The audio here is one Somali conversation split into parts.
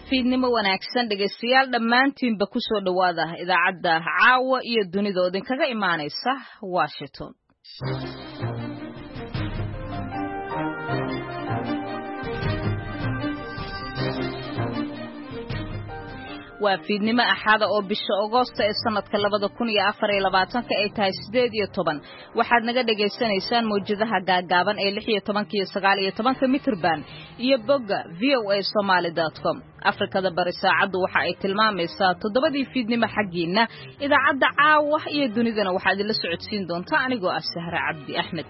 fiidnimo wanaagsan dhegeystayaal dhammaantiinba ku soo dhawaada idaacadda caawa iyo dunida oo idinkaga imaanaysa Washington. waa fiidnimo axada oo bisha Agoosto ee sanadka 2024 ay tahay 18 waxaad naga dhageysanaysaan mowjadaha gaagaaban ee 16 iyo 19 mitrban iyo bogga voasomali.com. Afrikada bari saacadu waxa ay tilmaamaysaa 7 fiidnimo xaqiina. Idaacadda caawa iyo dunidana waxaad la socodsiin doontaa anigoo ah Sahra Cabdi Axmed.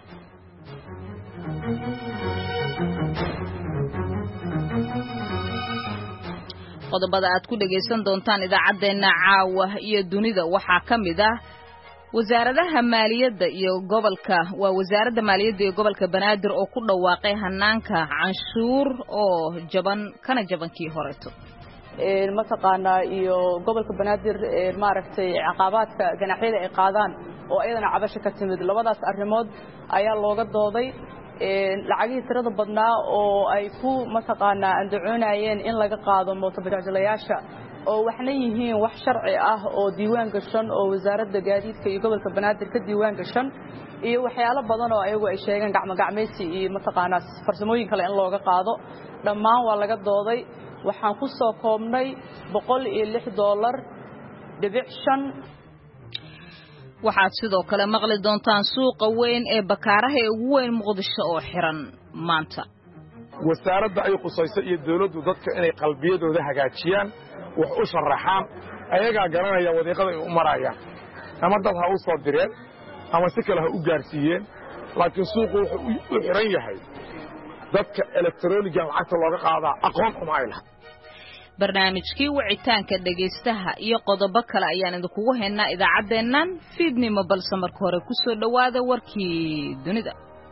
qodobada aad ku dhageysan doontaan idaacadeena caawa iyo dunida waxaa kamid ah wasaaradda maaliyadda iyo gobolka Banaadir oo ku dhawaaqay hanaanka canshuur oo jabankii horeeto mataqaana iyo gobolka Banaadir maaragtay caqabaadka ganaxyada ay qaadaan oo ayadana cabasho ka timid labadaas arrimood ayaa looga dooday lacagii tirada badnaa oo ay ku mataqaana andacoonayeen in laga qaado mootobajaajlayaasha oo waxna yihiin wax sharci ah oo diiwaan gashan oo wasaaradda gaadiidka iyo gobolka Banaadir ka diiwaan gashan iyo waxyaalo badan oo ayagu ay sheegeen gacmo-gacmeedsi iyo mataqaana farsamooyin kale in looga qaado dhammaan waa laga dooday waxaan ku soo koobnay $106.5 waxaad sidoo kale maqli doontaan suuqa weyn ee Bakaaraha ee ugu weyn Muqdisho oo xiran maanta. wasaaradda ay qusayso iyo dawladdu dadka inay qalbiyadooda hagaajiyaan wax u sharaxaan ayaga garanaya wadiiqada ay u marayaan ama dad ha u soo direen ama si kale ha u gaarsiiyeen laakiin suuqu wuxuu u xiran yahay dadka elektarooniga lacagta looga qaadaa aqoon uma ay lahayn. barnaamijkii wicitaanka dhageystaha iyo qodobo kale ayaan idinku haynaa idaacaddeennan fiidnimo balse marka hore ku soo dhawaada warkii dunida.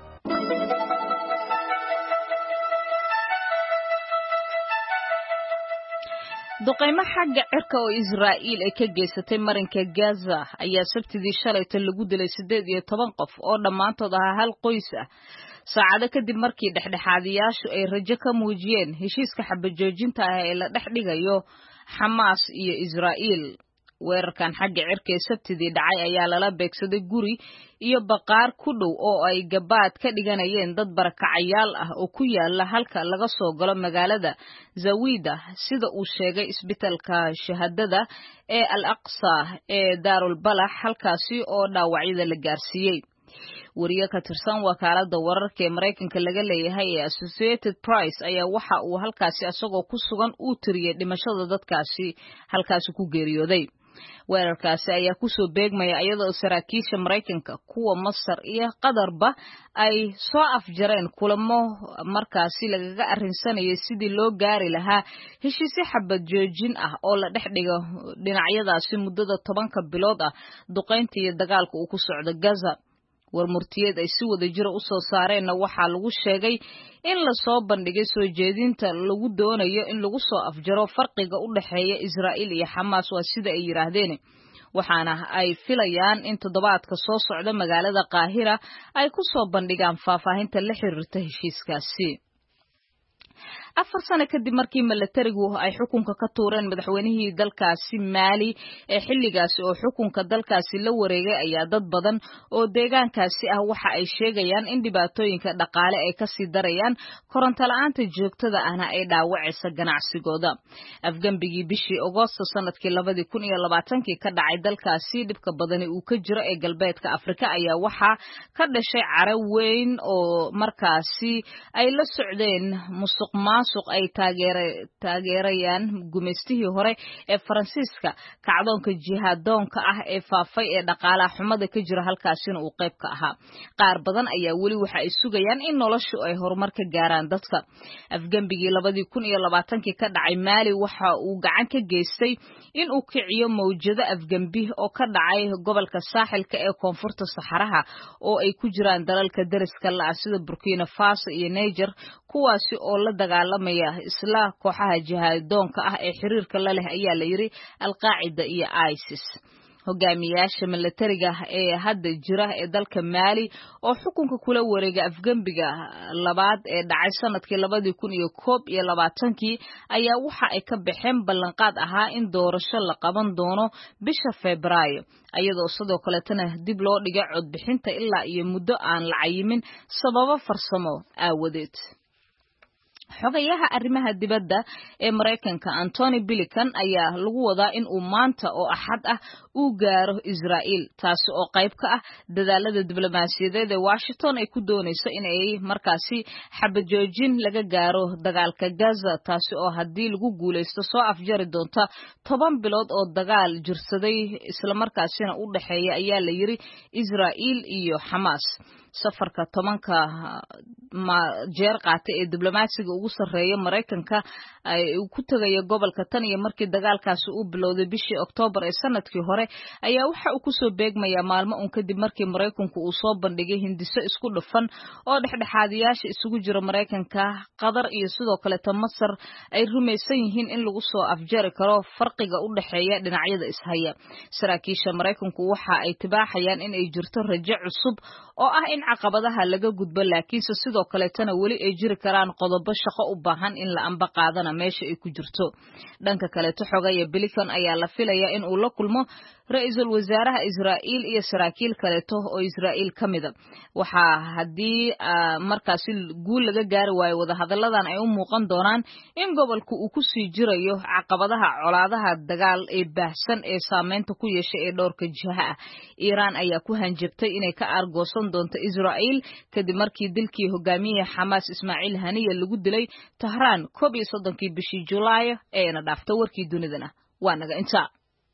duqeymo xagga cirka oo Israa'iil ay ka geysatay marinka Gaza ayaa sabtidii shalayta lagu dilay 18 qof oo dhammaantood ah hal qoys ah saacado kadib markii dhexdhexaadiyaashu ay rajo ka muujiyeen heshiiska xabajoojinta ah ee la dhex dhigayo Xamaas iyo Israa'iil. weerarkan xagga cirka ee sabtidii dhacay ayaa lala beegsaday guri iyo baqaar ku dhow oo ay gabaad ka dhiganayeen dad barakacayaal ah oo ku yaala halka laga soo galo magaalada Zawida sida uu sheegay isbitaalka shahaadada ee Al-Aqsa ee Darul Balah halkaasi oo dhaawacyada la gaarsiiyay. wariye ka tirsan wakaaladda wararka ee Mareykanka laga leeyahay ee Associated Press ayaa waxa uu halkaasi asagoo ku sugan uu tiriyay dhimashada dadkaasi halkaasi ku geeriyooday. weerarkaasi ayaa ku soo beegmaya iyadoo saraakiisha Mareykanka kuwa Masar iyo Qatarba ay soo afjareen kulamo markaasi lagaga arrinsanayay sidii loo gaari lahaa heshiisyo xabad joojin ah oo la dhex dhigo dhinacyadaasi muddada 10 bilood ah duqeynta iyo dagaalka uu ku socdo Gaza. warmurtiyeed ay si wada jira u soo saareenna waxaa lagu sheegay in la soo bandhigay soo jeedinta lagu doonayo in lagu soo afjaro farqiga u dhaxeeya Israa'iil iyo Xamaas waa sida ay yiraahdeen waxaana ay filayaan in toddobaadka soo socda magaalada Qaahira ay ku soo bandhigaan faahfaahinta la xiriirta heshiiskaasi. 4 sano kadib markii milatarigu ay xukunka ka tuureen madaxweynihii dalkaasi Mali ee xilligaasi oo xukunka dalkaasi la wareegay ayaa dad badan oo deegaankaasi ah waxa ay sheegayaan in dhibaatooyinka dhaqaale ay ka sii darayaan koronto la'aanta joogtada ahna ay dhaawacaysa ganacsigooda. afgambigii bishii Agoosto sanadkii 2020 ka dhacay dalkaasi dhibka badani uu ka jiro ee galbeedka Afrika ayaa waxa ka dhashay caro weyn oo markaasi ay la socdeen musuq ay taageerayaan gumeystihii hore ee Faransiiska kacdoonka jihadoonka ah ee faafay ee dhaqaalaha xumada ka jira halkaasina uu qayb ka ahaa. qaar badan ayaa weli waxa ay sugayaan in noloshu ay horumar ka gaaraan dadka. afgambigii 2020 ka dhacay Mali waxa uu gacan ka geystay in uu kiciyo mowjado afgambi oo ka dhacay gobolka saaxilka ee koonfurta Saxaraha oo ay ku jiraan dalalka dariska la ah sida Burkina Faso iyo Niger kuwaasi oo la dagaalamaya isla kooxaha jihadoonka ah ee xiriirka la leh ayaa la yiri Al-Qaacida iyo ISIS. hogaamiyaasha milatariga ee hadda jira ee dalka Mali oo xukunka kula wareega afgambiga labaad ee dhacay sanadkii 2021 ayaa waxa ay ka baxeen ballanqaad ahaa in doorasho la qaban doono bisha Febraayo ayadoo sidoo kale tan dib loo dhigay codbixinta ilaa iyo muddo aan la cayimin sababo farsamo aawadeed. xogayaha arrimaha dibadda ee Mareykanka Antony Blinken ayaa lagu wadaa in uu maanta oo Axad ah uu gaaro Israa'iil taasi oo qayb ka ah dadaalada diblomaasiyadeed ee Washington ay ku doonayso in ay markaasi xabad joojin laga gaaro dagaalka Gaza taasi oo haddii lagu guuleysto soo afjari doonta 10 bilood oo dagaal jirsaday isla markaasina u dhaxeeya ayaa la yiri Israa'iil iyo Hamas. safarka 10 jeer qaatay ee diblomaasiga ugu sareeya Mareykanka ay ku tagay gobolka tan iyo markii dagaalkaasi uu bilowday bishii Oktoobar ee sanadkii hore ayaa waxa uu ku soo beegmayaa maalmo kadib markii Mareykanku uu soo bandhigay hindiso isku dhafan oo dhexdhexaadiyaasha isugu jira Mareykanka, Qatar iyo sidoo kale Masar ay rumaysan yihiin in lagu soo afjari karo farqiga u dhaxeeya dhinacyada ishaya. Saraakiisha Mareykanku waxa ay tibaaxayaan in ay jirto rajo cusub oo ah in caqabadaha laga gudbo laakiin sidoo kale tan wali ay jiri karaan qodobo shaqo u baahan in la amba qaadana meesha ay ku jirto. dhanka kale xogaya Blinken ayaa la filayaa in uu la kulmo ra'iisul wasaaraha Israa'iil iyo saraakiil kale oo Israa'iil kamida. waxa hadii markaasi guul laga gaari waayo wada hadaladan ay u muuqan doonaan in gobolku uu ku sii jirayo caqabadaha colaadaha dagaal ee baahsan ee saameynta ku yeeshay ee dhowrka jiha ah. Iran ayaa ku hanjabtay inay ka argoosan doonto Israa'iil kadib markii dilkii hogaamiyaha Hamas Ismaaciil Haniya lagu dilay Tehran 31 bishii July ee na dhaaftay warkii dunidana waa naga inta.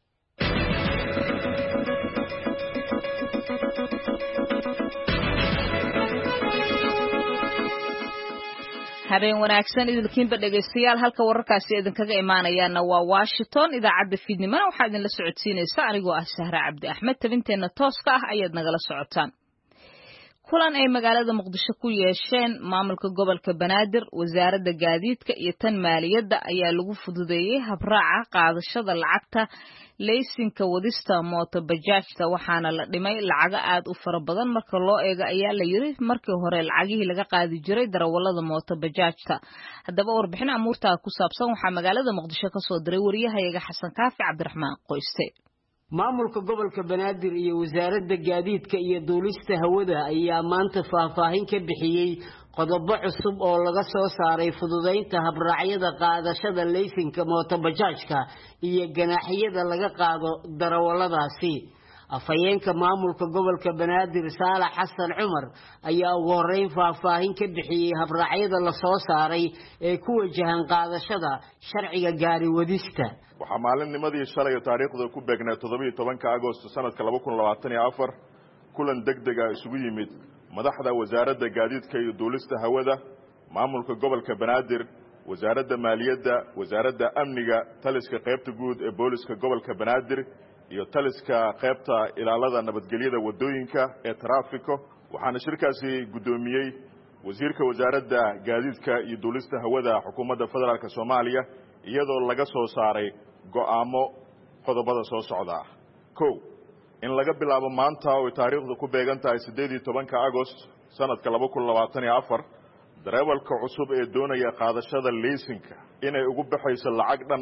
habeen wanaagsan idinkiinba dhageystayaal halka wararkaasi idinkaga imaanayaana waa Washington idaacadda fiidnimada waxaa idin la socodsiinaysa anigoo ah Sahra Cabdi Axmed tabinteena tooska ah ayaad nagala socotaan. kulan ay magaalada Muqdisho ku yeesheen maamulka gobolka Banaadir, wasaaradda gaadiidka iyo tan maaliyadda ayaa lagu fududeeyay habraaca qaadashada lacagta laysinka wadista mooto bajaajta waxaana la dhimay lacaga aad u fara badan marka loo eego ayaa la yiri markii hore lacagihii laga qaadi jiray darawalada mooto bajaajta. haddaba warbixin amuurta ku saabsan waxaa magaalada Muqdisho ka soo diray wariyahayaga Xasan Kaafi Cabdiraxmaan Qoyste. maamulka gobolka Banaadir iyo wasaaradda gaadiidka iyo duulista hawada ayaa maanta faahfaahin ka bixiyay qodobo cusub oo laga soo saaray fududeynta habraacyada qaadashada laysinka mooto bajaajka iyo ganaaxyada laga qaado darawaladaasi. afhayeenka maamulka gobolka Banaadir Saalax Xasan Cumar ayaa ugu horeyn faahfaahin ka bixiyay habraacyada la soo saaray ee ku wajahan qaadashada sharciga gaari wadista. waxaa maalinnimadii shalay taariikhda ku beegnay 17 Agoosto sanadka 2024 kulan degdeg ah isugu yimid madaxda wasaaradda gaadiidka iyo duulista hawada, maamulka gobolka Banaadir, wasaaradda maaliyadda, wasaaradda amniga, taliska qaybta guud ee booliska gobolka Banaadir iyo taliska qaybta ilaalada nabadgelyada wadooyinka ee traafiko. waxaana shirkaasi gudoomiyay wasiirka wasaaradda gaadiidka iyo duulista hawada xukuumadda federaalka Soomaaliya iyadoo laga soo saaray go'aamo qodobada soo socda. 1 in laga bilaabo maanta oo taariikhdu ku beegan tahay 18 Agoost sanadka 2024 darawalka cusub ee doonaya qaadashada laysinka inay ugu baxayso lacag dhan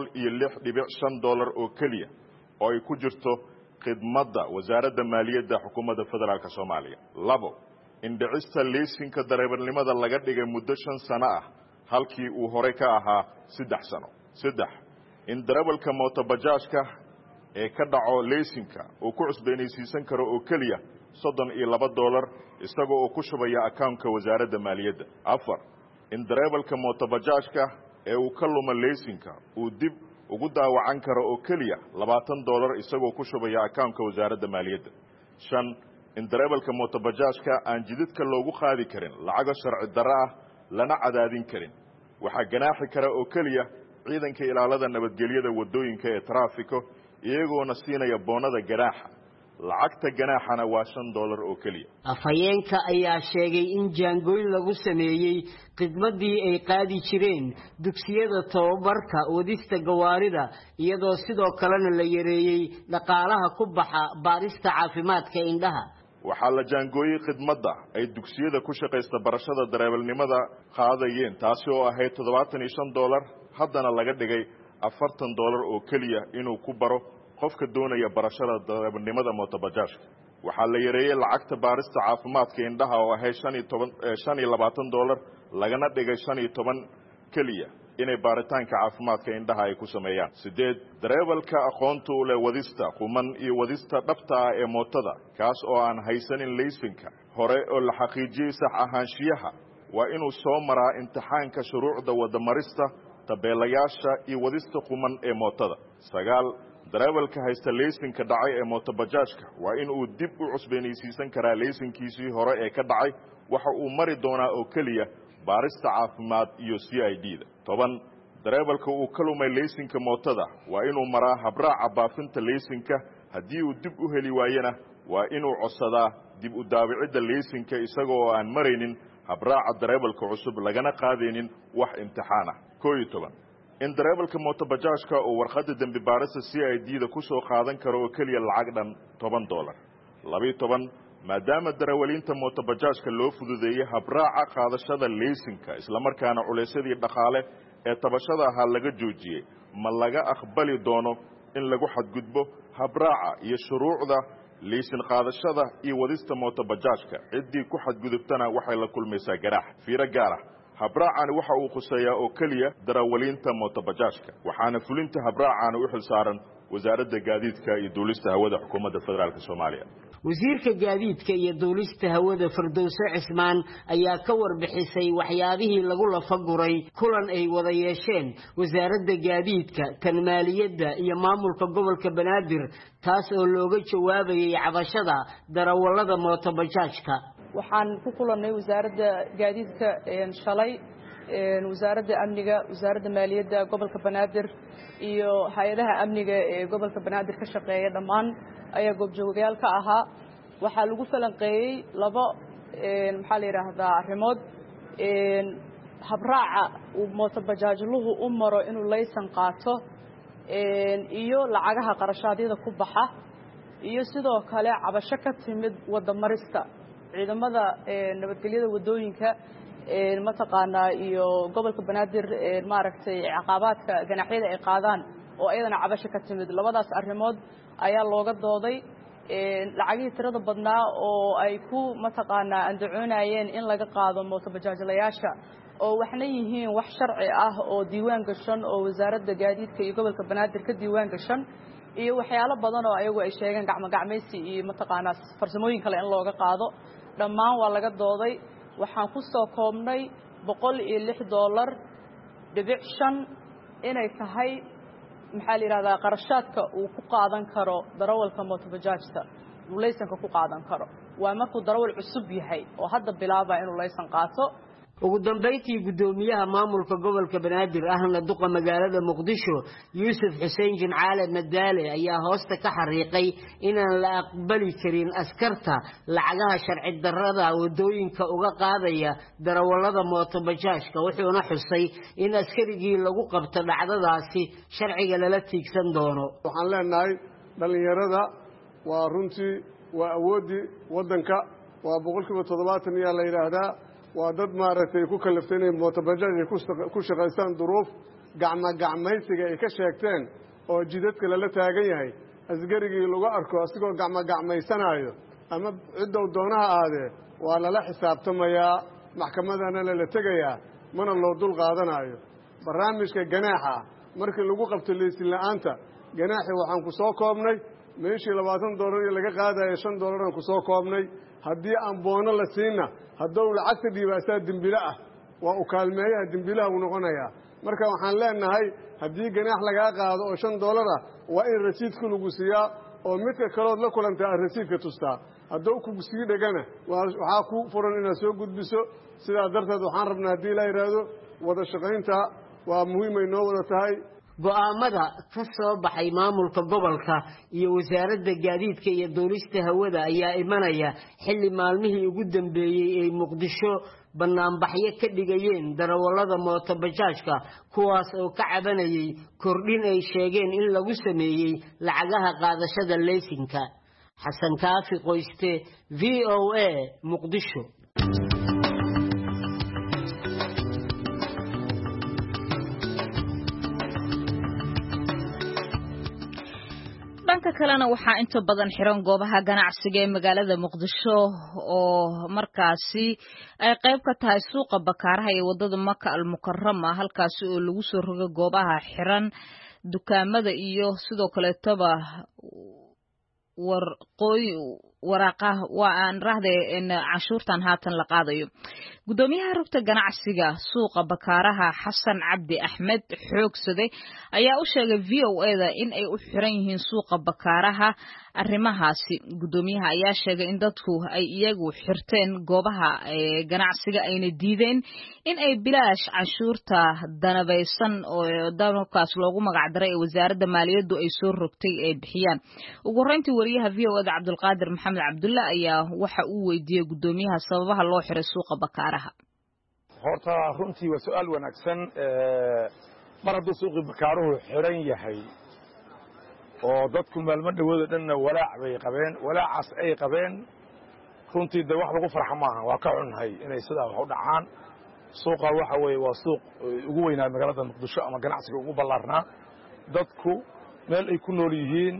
$106.5 oo kaliya oo ay ku jirto khidmadda wasaaradda maaliyadda xukuumadda federaalka Soomaaliya. 2 in dhicista laysinka darawalnimada laga dhigay muddo 5 sano ah halkii uu hore ka ahaa 3 sano. 3 in darawalka mooto bajaajka ee ka dhaco laysinka uu ku cusboonaysiisan karo oo kaliya $32 isagoo uu ku shubaya account-ka wasaaradda maaliyadda. 4 in darawalka mooto bajaajka ee uu ka luma laysinka uu dib ugu daawacan karo oo kaliya $20 isagoo ku shubaya account-ka wasaaradda maaliyadda. 5 in darawalka mooto bajaajka aan jidadka loogu qaadi karin lacago sharci darro ah lana cadaadin karin. waxaa ganaaxi kara oo kaliya ciidanka ilaalada nabadgelyada wadooyinka ee traafiko iyagoona siinaya boonada ganaaxa lacagta ganaaxana waa $5 oo keliya. afhayeenka ayaa sheegay in jaangooyn lagu sameeyey khidmadii ay qaadi jireen dugsiyada tababarka wadista gawaarida iyadoo sidoo kalena la yareeyay dhaqaalaha ku baxa baarista caafimaadka indhaha. waxaa la jaangooyey khidmadda ay dugsiyada ku shaqaysta barashada dareewalnimada qaadayeen taasi oo ahayd $75 haddana laga dhigay $40 oo keliya inuu ku baro qofka doonaya barashada dareewalnimada mootobajaajka. waxaa la yareeyay lacagta baarista caafimaadka indhaha oo ahayd $25 lagana dhigay $15 keliya inay baaritaanka caafimaadka indhaha ay ku sameeyaan. 8 dareewalka aqoonta u leh wadista quman iyo wadista dhabta ah ee mootada kaas oo aan haysanin laysanka hore oo la xaqiijiyay sax ahaanshiyaha waa inuu soo maraa imtixaanka shuruucda wadamarista tabeelayaasha iyo wadista quman ee mootada. 9 dareewalka haysta laysanka dhacay ee mootobajaajka waa inuu dib u cusboonaysiisan karaa laysankiisii hore ee ka dhacay waxa uu mari doonaa oo keliya baarista caafimaad iyo CID-da. 10 dareewalka uu ka lumay laysanka mootada waa inuu maraa habraaca baafinta laysanka haddii uu dib u heli waayana waa inuu codsadaa dib u daabicidda laysanka isagoo aan maraynin habraaca dareewalka cusub lagana qaadaynin wax imtixaan ah. 11 in dareewalka mootobajaajka uu warqadda dembi baarista CID-da ku soo qaadan karo oo keliya lacag dhan $10. 12 maadaama darawaliinta mootobajaajka loo fududeeyay habraaca qaadashada laysanka isla markaana culaysadii dhaqaale ee tabashada ahaa laga joojiyay ma laga aqbali doono in lagu xadgudbo habraaca iyo shuruucda laysan qaadashada iyo wadista mootobajaajka ciddii ku xadgudubtana waxay la kulmaysaa ganaax. fiiro gaar ah habraacani waxa uu khuseeyaa oo keliya darawaliinta mootobajaajka waxaana fulinta habraacani u xilsaaran wasaaradda gaadiidka iyo duulista hawada xukuumadda federaalka Soomaaliya. wasiirka gaadiidka iyo duulista hawada Firdowso Cismaan ayaa ka warbixisay waxyaabihii lagu lafaguray kulan ay wada yeesheen wasaaradda gaadiidka tan maaliyadda iyo maamulka gobolka Banaadir taas oo looga jawaabayay cabashada darawallada mootobajaajka. waxaan ku kulannay wasaaradda gaadiidka shalay wasaaradda amniga wasaaradda maaliyadda gobolka Banaadir iyo hay'adaha amniga ee gobolka Banaadir ka shaqeeya dhammaan ayaa goobjoogayaal ka ahaa. waxaa lagu falanqeeyay laba maxaa la yiraahdaa arrimood habraaca uu mootobajaajluhu u maro inuu laysan qaato iyo lacagaha qarashaadyada ku baxa iyo sidoo kale cabasho ka timid wadamarista ciidamada nabadgelyada wadooyinka mataqaanaa iyo gobolka Banaadir maaragtay caqabaadka ganaaxyada ay qaadaan oo ayadana cabasho ka timid. labadaas arrimood ayaa looga dooday lacagihii tirada badnaa oo ay ku mataqaanaa andacoonayeen in laga qaado mootobajaajlayaasha oo waxna yihiin wax sharci ah oo diiwaan gashan oo wasaaradda gaadiidka iyo gobolka Banaadir ka diiwaan gashan iyo waxyaalo badan oo ayagu ay sheegeen gacmo-gacmaysi iyo mataqaanaa farsamooyin kale in looga qaado dhammaan waa laga dooday. waxaan ku soo koobnay $106.5 inay tahay maxaa la yiraahdaa qarashaadka uu ku qaadan karo darawalka mootobajaajta uu laysanka ku qaadan karo waa markuu darawal cusub yahay oo hadda bilaabaa inuu laysan qaato. ugu dambeyntii gudoomiyaha maamulka gobolka Banaadir ahna duqa magaalada Muqdisho Yuusuf Xuseen Jimcaale Madaale ayaa hoosta ka xariiqay inaan la aqbali karin askarta lacagaha sharci darrada wadooyinka uga qaadaya darawallada mootobajaajka wuxuuna xusay in askarigii lagu qabto dhacdadaasi sharciga lala tiigsan doono. waxaan leenahay dhalinyarada waa runtii waa awoodi wadanka waa 70% la yiraahdaa waa dad maaragtay ku kalaftay mootobajaaj ku shaqaystaan duruuf gacmaysiga ay ka sheegteen oo jidadka lala taagan yahay asgarigii lagu arko asigoo gacmaysanaayo ama cidda doonaha aadee waa lala xisaabtamayaa maxkamadana lala tegayaa mana loo dul qaadanayo. barnaamijka ganaaxa markii lagu qabto laysin la'aanta ganaaxi waxaan ku soo koobnay meeshii $20 laga qaadayo $5 aan ku soo koobnay haddii aan boono la siina hadduu lacagta dhiibaasaa dembile ah waa u kaalmeeyaha dembilaha uu noqonayaa. marka waxaan leenahay haddii ganaax lagaa qaado oo $5 ah waa in rasiidka lagu siiyaa oo midka kalood la kulantaa rasiidka tustaa hadduu kugu sii dhegana waxaa ku furan inaad soo gudbiso. sidaa darteed waxaan rabnaa haddii la yidhaahdo wada shaqaynta waa muhiim ay noo wada tahay. go'aamada ka soo baxay maamulka gobolka iyo wasaaradda gaadiidka iyo duulista hawada ayaa imanaya xilli maalmihii ugu dambeeyay ee Muqdisho banaanbaxyo ka dhigayeen darawallada mootobajaajka kuwaas oo ka cabanayay kordhin ay sheegeen in lagu sameeyay lacagaha qaadashada laysinka. Xasan Kaafi Qoyste, VOA, Muqdisho. dhanka kalena waxaa inta badan xiran goobaha ganacsiga ee magaalada Muqdisho oo markaasi ay qayb ka tahay suuqa Bakaaraha ee wadada Maka al-Mukarrama halkaasi oo lagu soo rogay goobaha xiran dukaamada iyo sidoo kale taba waraqaha waan raahday in cashuurtan haatan la qaadayo. Gudoomiyaha rugta ganacsiga suuqa Bakaaraha Xasan Cabdi Axmed Xoogsade ayaa u sheegay VOA-da in ay u xiran yihiin suuqa Bakaaraha arrimahaasi. Gudoomiyaha ayaa sheegay in dadku ay iyagu xirteen goobaha ganacsiga ayna diideen in ay bilaash cashuurta danabaysan oo dalkaas loogu magac daray wasaaradda maaliyaddu ay soo rogtay ay bixiyaan. Ugu horeyntii wariyaha VOA-da Cabdulqaadir Maxamed Cabdulla ayaa waxa uu weydiiyay gudoomiyaha sababaha loo xiray suuqa Bakaaraha. horta runtii waa su'aal wanaagsan mar hadduu suuqii Bakaaruhu xiran yahay oo dadku maalmo dhawada dhanna walaac bay qabeen walaacaas ay qabeen runtii de wax lagu farxo maaha waa ka xunnahay inay sidaa wax u dhacaan suuqa waxa weeye waa suuq ugu weynaa magaalada Muqdisho ama ganacsiga ugu ballaarnaa dadku meel ay ku nool yihiin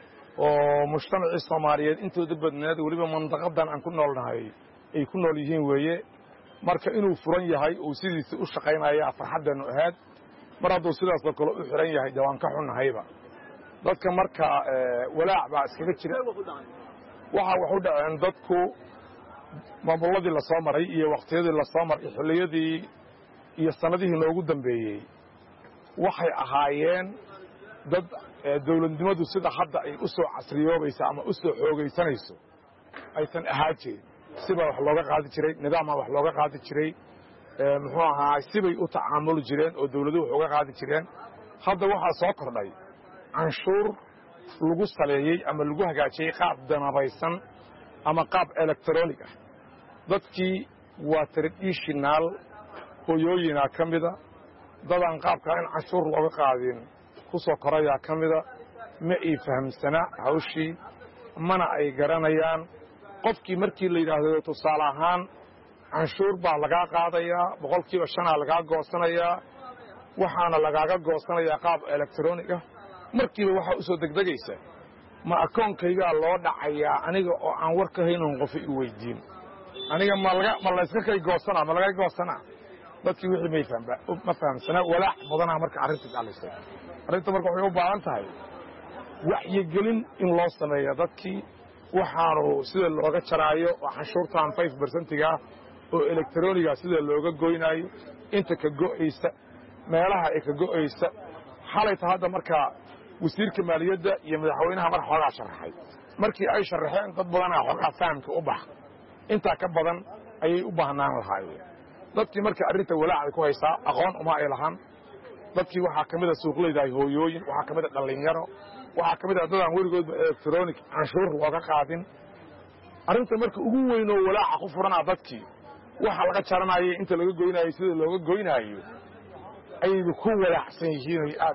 oo mujtamacii Soomaaliyeed intooda badneed waliba mandaqadan aan ku noolnahay ay ku nool yihiin weeye marka inuu furan yahay oo sidiisa u shaqeynaya farxadeenu ahayd mar hadduu sidaas oo kale u xiran yahay dawaan ka xunnahayba dadka marka walaac baa iskaga jira waxa wax u dhaceen dadku maamuladii la soo maray iyo waqtiyadii la soo maray xilliyadii iyo sanadihii loogu dambeeyay waxay ahaayeen dad dawladnimadu sida hadda ay u soo casriyoobaysa ama u soo xoogaysanayso aysan ahaajeen siba wax looga qaadi jiray nidaamka wax looga qaadi jiray muxuu ahaa sibay u tacaamuli jireen oo dawladuhu wax uga qaadi jireen hadda waxa soo kordhay canshuur lagu saleeyay ama lagu hagaajiyay qaab danabaysan ama qaab electronic ah dadkii waa traditional hooyooyina kamida dadaan qaabka in canshuur looga qaadin ku soo koraya kamida ma ay fahamsana hawshii mana ay garanayaan qofkii markii la yiraahdo tusaale ahaan canshuur baa laga qaadayaa 5% laga goosanayaa waxaana lagaaga goosanayaa qaab electronic ah markiiba waxa u soo degdegaysa ma akoonkayga loo dhacayaa aniga oo aan war ka haynin qof i weydiin aniga ma la iska kay goosana ma laga goosana dadkii wixii ma fahamsana walaac badana marka arrinta dhalisay arrinta marka waxay u baahan tahay wacyigelin in loo sameeyo dadkii waxaanu sida looga jaraayo canshuurtan 5%-ga oo electroniga sida looga goynayo inta ka go'aysa meelaha ay ka go'aysa xalayta hadda marka wasiirka maaliyadda iyo madaxweynaha mar xogaa sharaxay markii ay sharaxeen dad badan xogaa fahamka u bax inta ka badan ayay u baahnaan lahaayeen dadkii marka arrinta walaac ku haysa aqoon uma ay lahan dadkii waxa kamida suuqleyda hooyooyin waxa kamida dhalinyaro waxa kamida dadaan warigood electronic canshuur looga qaadin arrinta marka ugu weyn oo walaac ku furana dadkii waxa laga jaranayo inta laga goynayo sida looga goynayo ay ku walaacsan yihiin aad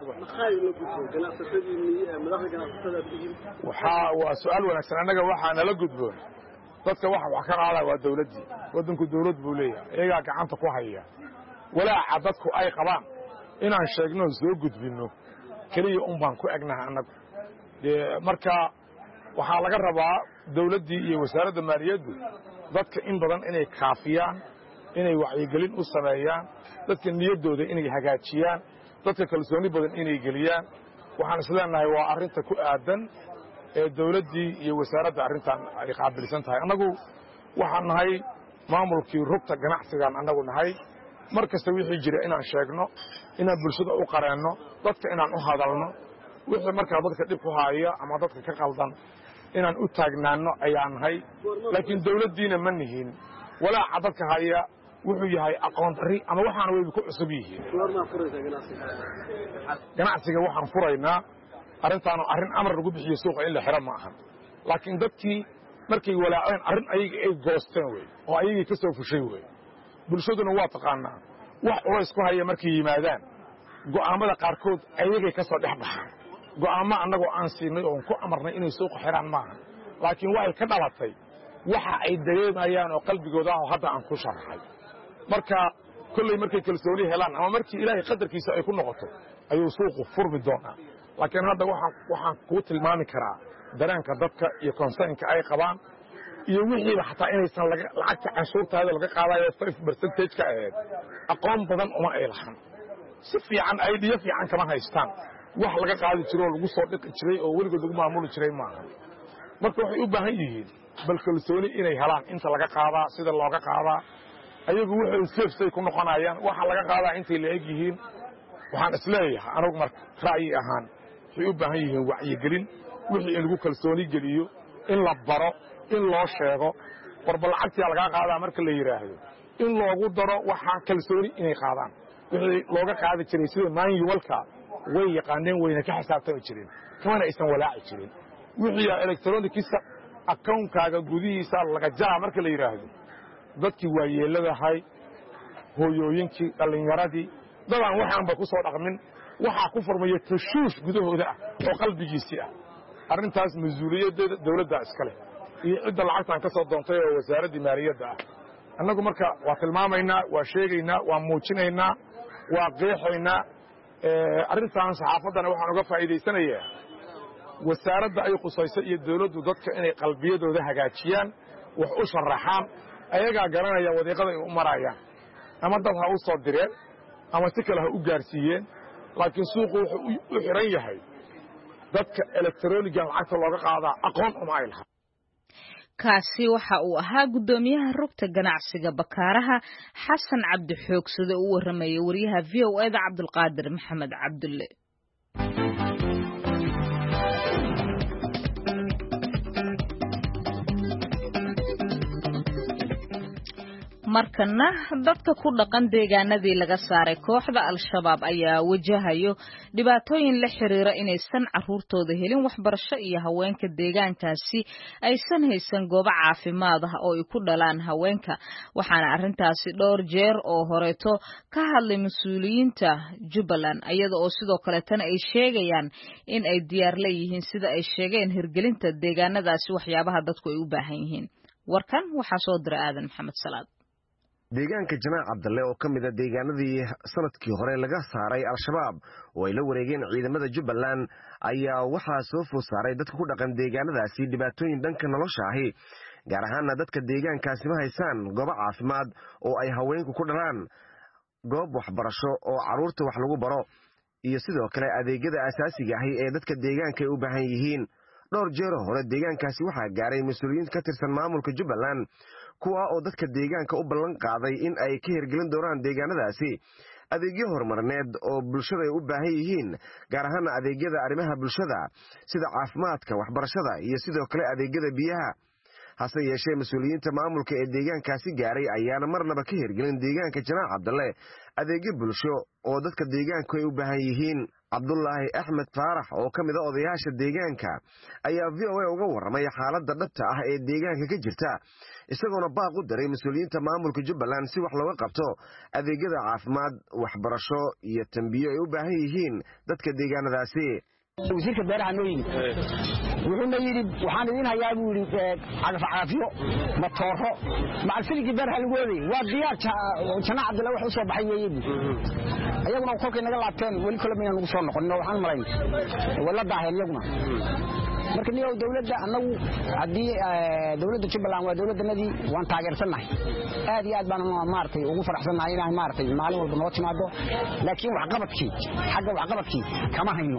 waa su'aal wanaagsan anaga waxa nala gudboon dadka wax ka qaada waa dawladii wadanku dawlad buu leeyahay iyaga gacanta ku haya walaaca dadku ay qabaan inaan sheegno soo gudbino kaliya baan ku egnahay anagu marka waxa laga rabaa dawladii iyo wasaaradda maaliyaddu dadka in badan inay kaafiyaan inay wacyigelin u sameeyaan dadka niyadooda inay hagaajiyaan dadka kalsooni badan inay geliyaan waxaan isleenahay waa arrinta ku aadan ee dawladii iyo wasaaradda arrintan ay qaabilsan tahay anagu waxaan nahay maamulkii rugta ganacsigan anagu nahay markasta wixii jira inaan sheegno inaan bulshada u qareeno dadka inaan u hadalno wixii markaa dadka dib ku haaya ama dadka ka qaldan inaan u taagnaano ayaan nahay laakiin dawladdiina ma nihin walaaca dadka haya wuxuu yahay aqoon darri ama waxaana wayba ku cusub yihiin ganacsiga waxaan furaynaa arrintaanu arrin amar lagu bixiyo suuqa in la xiro ma ahan laakiin dadkii markay walaaceen arrin ayaga ay goosteen wey oo ayagii ka soo fushay wey bulshaduna waa taqaanaa wax culays ku haya markay yimaadaan go'aammada qaarkood ayagay ka soo dhex baxaan go'aammo annagoo aan siinay oon ku amarnay inay suuqa xiraan maaha laakiin waxay ka dhalatay waxa ay dareemayaan oo qalbigooda ah oo hadda aan ku sharaxay marka kolley markay kalsooni helaan ama markii ilaahay qadarkiisa ay ku noqoto ayuu suuqu furmi doonaa laakiin hadda waxaan kuu tilmaami karaa dareenka dadka iyo konsaynka ay qabaan iyo wixiiba xataa inaysan lacagta canshuurtaada laga qaadayo 5% ka ahayd aqoon badan uma ay lahan si fiican idea fiican kama haystaan wax laga qaadi jiro lagu soo dhiqi jiray oo weligood lagu maamuli jiray maaha marka waxay u baahan yihiin bal kalsooni inay helaan inta laga qaadaa sida looga qaadaa ayagu waxay seefsay ku noqonayaan waxa laga qaadaa intay la eg yihiin waxaan isleeyahay anigu marka ra'yi ahaan waxay u baahan yihiin wacyigelin wixii in lagu kalsooni geliyo in la baro in loo sheego warba lacagtii laga qaadaa marka la yiraahdo in loogu daro waxa kalsooni inay qaadaan wixii looga qaadi jiray sida manualka way yaqaaneen wayna ka xisaabtami jireen kamana aysan walaaci jirin wixii electronicisa account-kaaga gudihiisa laga jaraa marka la yiraahdo dadkii waa yeeladahay hooyooyinkii dhalinyaradii dadaan waxaanba ku soo dhaqmin waxaa ku furmaya tashuush gudahooda ah oo qalbigiisii ah arrintaas mas-uuliyadeeda dawladda iskale iyo cidda lacagtan ka soo doontay oo wasaaraddii maaliyadda ah annagu marka waa tilmaamaynaa waa sheegaynaa waa muujinaynaa waa qeexaynaa arrintan saxaafaddana waxaan uga faa'iidaysanayaa wasaaradda ay khusayso iyo dawladdu dadka inay qalbiyadooda hagaajiyaan wax u sharaxaan ayagaa garanaya wadiiqada ay u marayaan ama dad ha u soo direen ama si kale ha u gaarsiiyeen laakiin suuqu wuxuu u xiran yahay dadka electronigan lacagta looga qaadaa aqoon uma ay lahaa kaasi waxa uu ahaa guddoomiyaha rugta ganacsiga bakaaraha xasan cabdi xoogsade u warramaya wariyaha VOA-da Cabdulqaadir Maxamed Cabdulle markana dadka ku dhaqan deegaanadii laga saaray kooxda al-shabaab ayaa wajahayo dhibaatooyin la xiriira inaysan caruurtooda helin waxbarasho iyo haweenka deegaankaasi aysan haysan goobo caafimaad ah oo ay ku dhalaan haweenka waxaana arrintaasi dhowr jeer oo horeeto ka hadlay mas-uuliyiinta Jubbaland iyada oo sidoo kale tan ay sheegayaan in ay diyaar leeyihiin sida ay sheegeen hirgelinta deegaanadaasi waxyaabaha dadku ay u baahan yihiin warkan waxaa soo diray aadan maxamed salaad deegaanka Janaac Cabdalle oo kamid ah deegaanadii sanadkii hore laga saaray al-shabaab oo ay la wareegeen ciidamada Jubbaland ayaa waxa soo food saaray dadka ku dhaqan deegaanadaasi dhibaatooyin dhanka nolosha ah gaar ahaan dadka deegaankaasi ma haysan goobo caafimaad oo ay haweenku ku dhalaan goob waxbarasho oo caruurta wax lagu baro iyo sidoo kale adeegyada aasaasiga ah ee dadka deegaanka ay u baahan yihiin dhowr jeer hore deegaankaasi waxa gaaray mas'uuliyiin ka tirsan maamulka Jubbaland kuwa oo dadka deegaanka u ballan qaaday in ay ka hirgelin doonaan deegaanadaasi adeegyo horumarineed oo bulshada ay u baahan yihiin gaar ahaan adeegyada arrimaha bulshada sida caafimaadka waxbarashada iyo sidoo kale adeegyada biyaha hase yeeshee mas'uuliyiinta maamulka ee deegaankaasi gaaray ayaana marnaba ka hirgelin deegaanka Janaac Cabdalle adeegyo bulsho oo dadka deegaanka ay u baahan yihiin Cabdullaahi Axmed Faarax oo kamid ah odayaasha deegaanka ayaa VOA uga warramay xaaladda dhabta ah ee deegaanka ka jirta isagoona baaq u diray mas'uuliyiinta maamulka Jubbaland si wax looga qabto adeegyada caafimaad waxbarasho iyo tanbiyo ay u baahan yihiin dadka deegaanadaasi wasiirka beeraha noo yimid wuxuuna yidhi waxaan idin hayaa buu yidhi cagafcaafiyo matooro macalfiligii beeraha lagu waday waa diyaar Janaac Cabdalle wax u soo baxay weeye ayaguna kolkay naga laabteen weli kale mayna nagu soo noqonin waxaan malayn wala daaheen iyaguna marka niyow dawladda annagu haddii dawladda Jubbaland waa dawladdanadii waan taageersanahay aad iyo aad baan maartay ugu faraxsanahay inaan maartay maalin walba noo timaado laakiin waxqabadkii kama hayno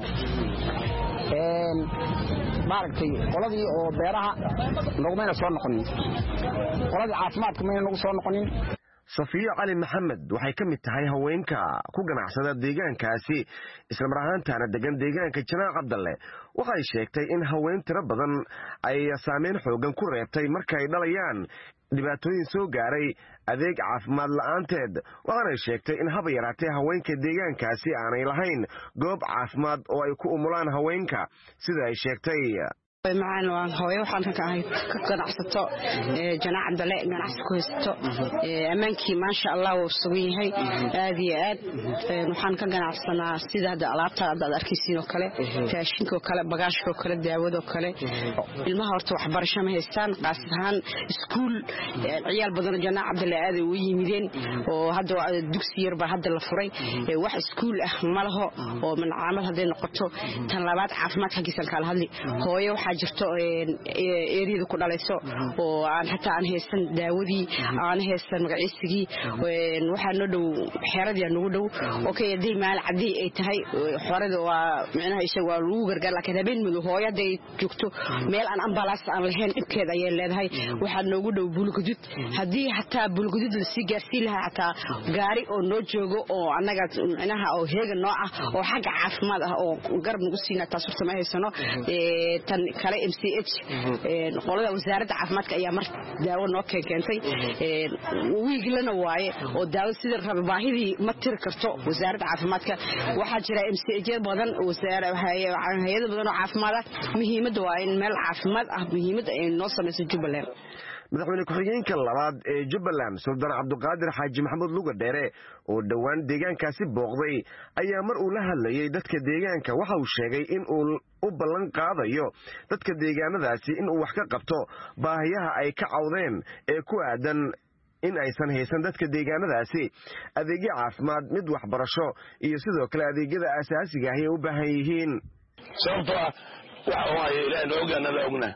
maartay qoladii oo beeraha naguma soo noqonin qoladii caafimaadka mayna nagu soo noqonin Safiya Ali Maxamed waxay ka mid tahay haweenka ku ganacsada deegaankaasi isla mar ahaantaana degan deegaanka Janaac Cabdalle waxay sheegtay in haween tiro badan ay saameyn xoogan ku reebtay markay dhalayaan dhibaatooyin soo gaaray adeeg caafimaad la'aanteed waxaanay sheegtay in haba yaraatee haweenka deegaankaasi aanay lahayn goob caafimaad oo ay ku umulaan haweenka sida ay sheegtay. macaan waan hooyo waxaan ka ahay ka ganacsato Janaac Cabdalle ganacsi ku haysto amaankii maasha Allah wuu sugan yahay aad iyo aad waxaan ka ganacsanaa sida hada alaabta aad arkaysiin oo kale raashinka oo kale bagaashka oo kale daawada oo kale ilmaha horta waxbarasho ma haystaan qaas ahaan iskuul ciyaal badan Janaac Cabdalle aad u yimideen oo hadda dugsi yar ba hadda la furay wax iskuul ah ma laho oo mancaamad haday noqoto tan labaad caafimaad xaqiisan kala hadli hooyo jirto eeriyada ku dhalayso oo aan hatta aan haysan daawadii aan haysan magaciisigii waxa noo dhow xeeradii nagu dhow okay hadii maal cadii ay tahay xorada waa macnaha isaga waa lagu gargaar laakiin habeen mid hooyada ay joogto meel aan ambalaas aan lahayn dhibkeeda ayay leedahay waxa noogu dhow bulgudud hadii hatta bulgudud la sii gaarsiin lahaa hatta gaari oo noo joogo oo anaga macnaha oo heega nooc ah oo xagga caafimaad ah oo garab nagu siina taas urta ma haysano tan kale MCH qolada wasaaradda caafimaadka ayaa mar daawo noo keentay wiiglana waaye oo daawo sida baahidii ma tir karto wasaaradda caafimaadka waxa jira MCH badan hay'ado badan oo caafimaad ah muhiimada waa in meel caafimaad ah muhiimada ay noo samayso Jubbaland. madaxweyne ku-xigeenka labaad ee Jubbaland Sultan Cabdiqaadir Xaaji Maxamuud Luga Dheere oo dhawaan deegaankaasi booqday ayaa mar uu la hadlayay dadka deegaanka waxa uu sheegay in uu u ballan qaadayo dadka deegaanadaasi in uu wax ka qabto baahiyaha ay ka cawdeen ee ku aadan in aysan haysan dadka deegaanadaasi adeegyo caafimaad mid waxbarasho iyo sidoo kale adeegyada aasaasiga ah ee u baahan yihiin. sababtoo ah waxa waaye ilaahay ogaanada ogna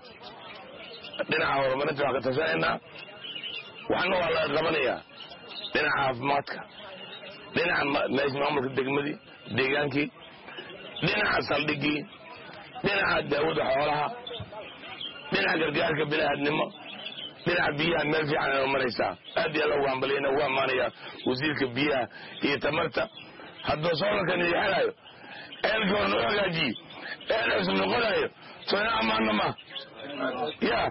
dhinaca horumarinta waa ka tashanayna waxaana waa la qabanayaa dhinaca caafimaadka dhinaca maamulka degmadii deegaankii dhinaca saldhigii dhinaca daawada xoolaha dhinaca gargaarka bini'aadnimo dhinaca biyaha meel fiican ay maraysaa aad iyo aad ugu hambaliyayna ugu ammaanayaa wasiirka biyaha iyo tamarta hadduu soolarkan idin xelayo eelkii hore noo hagaajiye eel cusub noqonayo soo ina ammaanna ma ya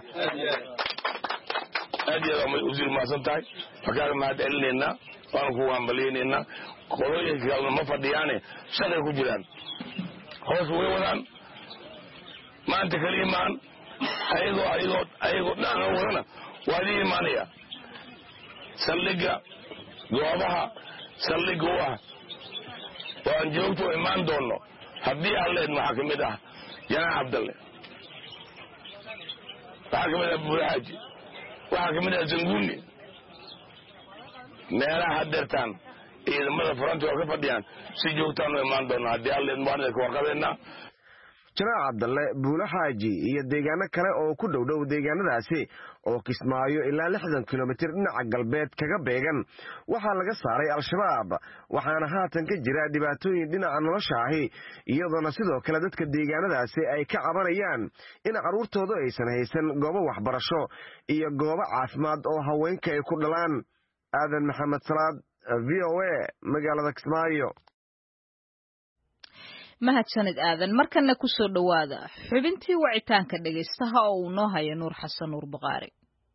aad iyo aad wasiir mahadsan tahay markaa mahad celinaynaa waana kugu hambaliyaynaynaa qolooyinka kalena ma fadhiyaane shaqay ku jiraan hoos way wadaan maanta kaliya maan ayagoo dhan wadana waa idin imaanaya saldhiga goobaha saldhiga u ah oo aan joogto imaan doono haddii alleed waxaa ka mid ah Janaac Cabdalle waxaa ka mid ah Buurxaaji waxaa ka mid ah Zanguuni meelaha hadeertaan ciidamada furanta oo ka fadhiyaan si joogtaan u imaan doona haddii alleed muwaadinka ka warqabeynaa. Janaac Cabdalle Buurxaaji iyo deegaano kale oo ku dhow deegaanadaasi oo Kismaayo ilaa 60 kilomitir dhinaca galbeed kaga beegan waxaa laga saaray al-shabaab waxaana haatan ka jira dhibaatooyin dhinaca nolosha ahi iyadoo sidoo kale dadka deegaanadaasi ay ka cabanayaan in caruurtoodu aysan haysan goobo waxbarasho iyo goobo caafimaad oo haweenka ay ku dhalaan. Aadan Maxamed Salaad VOA magaalada Kismaayo. mahadsanid aadan markana ku soo dhawaada xubintii wacitaanka dhageystaha oo uu noo hayo Nuur Xasan Nuur Baqaari.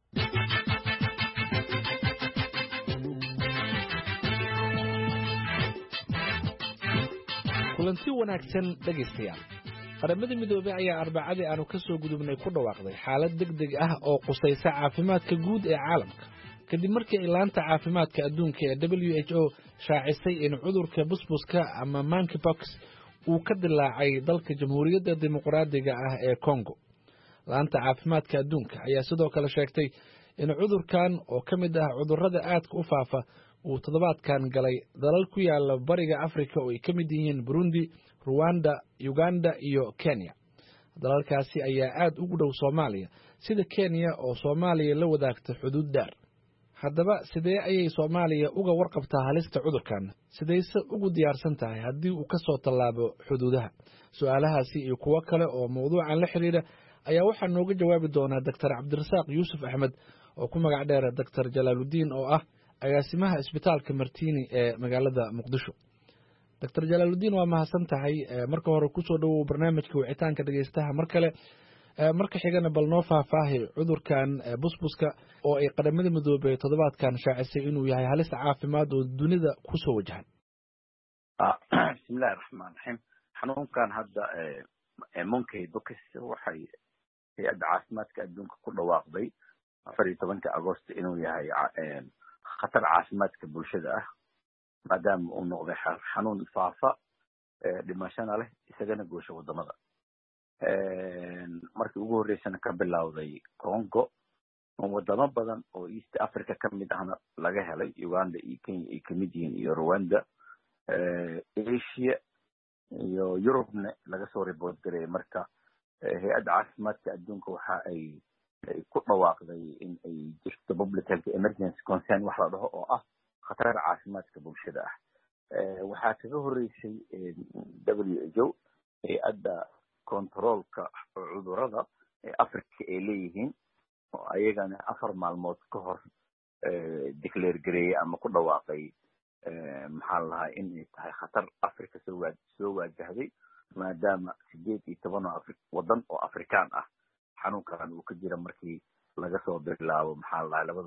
kulanti wanaagsan dhageystayaal qaramada midoobay ayaa arbacadii aanu ka soo gudubnay ku dhawaaqday xaalad degdeg ah oo qusaysa caafimaadka guud ee caalamka kadib markii ilaanta caafimaadka adduunka ee WHO shaacisay in cudurka busbuska ama monkeypox uu ka dilaacay dalka jamhuuriyadda dimuqraadiga ah ee Congo. laanta caafimaadka adduunka ayaa sidoo kale sheegtay in cudurkan oo ka mid ah cudurrada aadka u faafa uu toddobaadkan galay dalal ku yaala bariga Afrika oo ay ka mid yihiin Burundi, Rwanda, Uganda iyo Kenya. dalalkaasi ayaa aad ugu dhow Soomaaliya sida Kenya oo Soomaaliya la wadaagta xuduud dheer. haddaba sidee ayay Soomaaliya uga warqabtaa halista cudurkan sidayse ugu diyaarsan tahay haddii uu ka soo tallaabo xuduudaha su'aalahaasi iyo kuwo kale oo mowduucan la xiriira ayaa waxaa nooga jawaabi doona Dr. Cabdirasaaq Yuusuf Axmed oo ku magac dheer Dr. Jalaaludiin oo ah agaasimaha isbitaalka Martini ee magaalada Muqdisho. Dr. Jalaaludiin waa mahadsan tahay marka hore ku soo dhawow barnaamijka wicitaanka dhageystaha mar kale marka xigana bal noo faahfaahi cudurkan busbuska oo ay qaramada midoobay toddobaadkan shaacisay inuu yahay halis caafimaad oo dunida kusoo wajahan. bismillahi raxmaan raxiim. xanuunkan hadda monkeypox waxay hay-adda caafimaadka adduunka ku dhawaaqday 14 Agoosto inuu yahay khatar caafimaadka bulshada ah maadaama uu noqday xanuun faafa dhimashana leh isagana goosha wadamada. markii ugu horreysana ka bilowday Congo wadamo badan oo East Africa ka mid ahna laga helay, Uganda iyo Kenya ay kamid yihiin iyo Rwanda, Asia iyo Europe-na laga soo report gareeyay. marka hay-adda caafimaadka adduunka waxa ay ku dhawaaqday in ay jirto public health emergency concern wax la dhaho oo ah khatar caafimaadka bulshada ah. waxaa kaga horreysay WHO hay-adda controlka cudurrada ee Africa ay leeyihiin oo ayagana 4 maalmood ka hor declare gareeyay ama ku dhawaaqay maxaa la lahaa inay tahay khatar Africa soo waajahday maadaama 18 wadan oo Afrikaan ah xanuunkan uu ka jira markii laga soo bilaabo maxaa la lahaa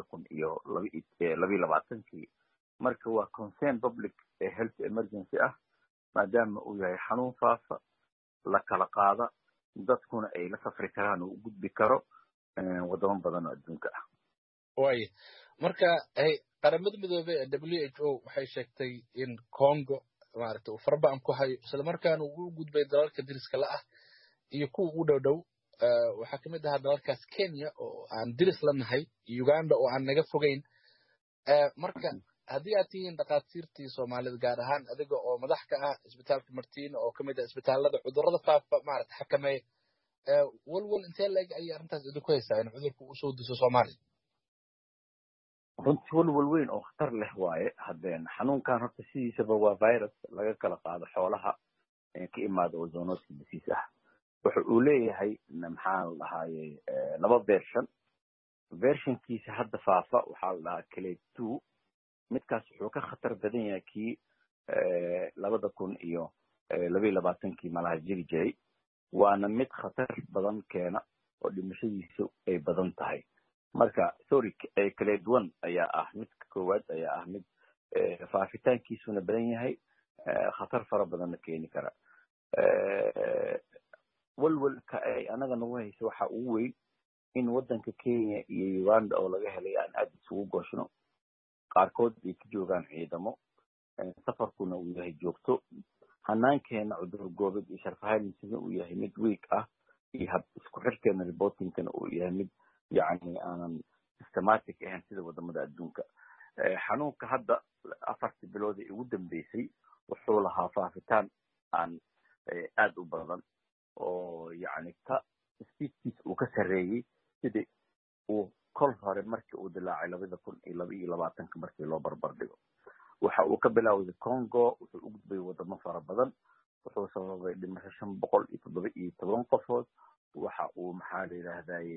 2022 marka waa concern public health emergency ah maadaama uu yahay xanuun faafa la kala qaada dadkuna ay la safri karaan oo u gudbi karo wadamo badan oo adduunka ah. way marka qaramada midoobay WHO waxay sheegtay in Congo maaragtay uu farbaan ku hayo isla markaana uu gudbay dalalka diriska la ah iyo kuwa u dhow waxaa kamid ah dalalkaas Kenya oo aan diris la nahay, Uganda oo aan naga fogeyn. marka haddii aad tihiin dhaqaatiirtii Soomaalida gaar ahaan adiga oo madax ka ah isbitaalka Martiina oo kamid ah isbitaalada cudurrada faafa maaragtay xakameeya walwal intee leeg ay arrintaas idinku haysaa in cudurku uu soo diso Soomaaliya? runtii walwal weyn oo khatar leh waaye. haddeen xanuunkan horta sidiisaba waa virus laga kala qaado xoolaha ka imaada oo zoonoodka disease ah. wuxa uu leeyahay maxaa la dhahayay 2 versionkiisa hadda faafa waxaa la dhahaa clade 2. midkaas wuxuu ka khatar badan yahay kii 2022 malaha jiri jiray, waana mid khatar badan keena oo dhimashadiisu ay badan tahay. marka clade 1 ayaa ah midka koowaad ayaa ah mid faafitaankiisuna badan yahay, khatar fara badanna keeni kara. walwalka ay anaga nagu hayso waxa ugu weyn in wadanka Kenya iyo Uganda oo laga helay aan aad isugu gooshno, qaarkood ay ka joogaan ciidamo, safarkuna uu yahay joogto, hanaankeena cudur goobeed iyo sharfahayntiisa uu yahay mid weak ah, iyo hab isku xirkeena reportingkana uu yahay mid yani aanan systematic ahayn sida wadamada adduunka. xanuunka hadda 4 bilood ee ugu dambeysay wuxuu lahaa faafitaan aan aad u badan oo yani ka speedkiisa uu ka sareeyay sidii uu kol hore markii uu dilaacay 2022 markii loo barbar dhigo. waxa uu ka bilaawday Congo, wuxuu u gudbay wadamo fara badan, wuxuu sababay dhimasho 517 qofood. waxa uu maxaa la yiraahdaa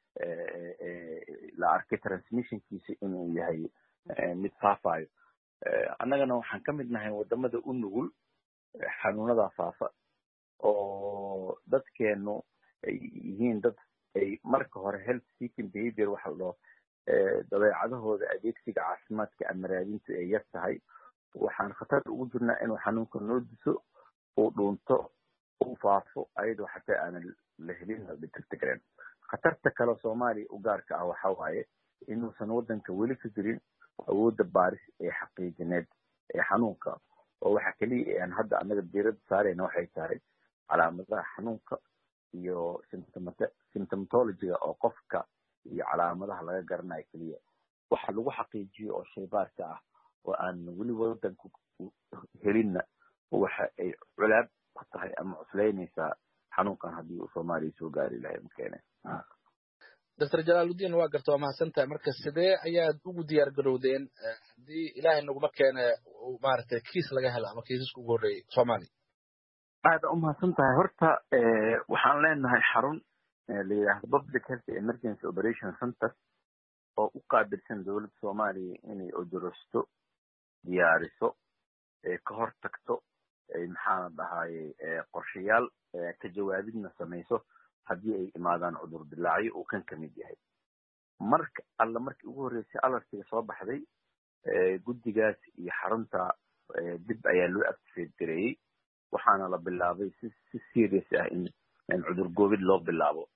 la arkay transmissionkiisa inuu yahay mid faafayo. annagana waxaan ka mid nahay wadamada u nugul xanuunada faafa oo dadkeenu ay yihiin dad ay marka hore health seeking behavior waxa loo dabeecadahooda adeegsiga caafimaadka ama raadinta ay yar tahay. waxaan khatar ugu jirnaa inuu xanuunka noo diso uu dhuunto uu faafo ayadoo xataa aanan la helin la dhigtirtigreen. khatarta kale Soomaaliya u gaarka ah waxa waaye inuusan wadanka weli ka jirin awoodda baaris ee xaqiijineed ee xanuunka, oo waxa kaliya aan hadda anaga diirada saarayna waxay tahay calaamadaha xanuunka iyo symptomatology oo qofka iyo calaamadaha laga garanayo kaliya. waxa lagu xaqiijiyo oo shaybaarka ah oo aan weli wadanku helinna waxa ay culaab ku tahay ama cuslaynaysaa xanuunkan haddii uu Soomaaliya soo gaari lahayd makeene. Dr. Jalaaluddin waa garto waa mahadsantahay. marka sidee ayaad ugu diyaar garowdeen haddii ilaahay naguma keene maaragtay kiis laga helo ama kiisaska ugu horreeyay Soomaaliya? aad u mahadsantahay. horta waxaan leenahay xarun la yiraahdo Public Health Emergency Operation Center oo u qaabilsan dowladda Soomaaliya inay odorosto, diyaariso, ka hortagto maxaa la dhahaayay qorshayaal ka jawaabidna samayso haddii ay imaadaan cudur dilaacyo uu kan ka mid yahay markii ugu horreysay alartiga soo baxday guddigaas iyo xarunta dib ayaa loo activate gareeyey waxaana la bilaabay si serious ah in cudur goobid loo bilaabo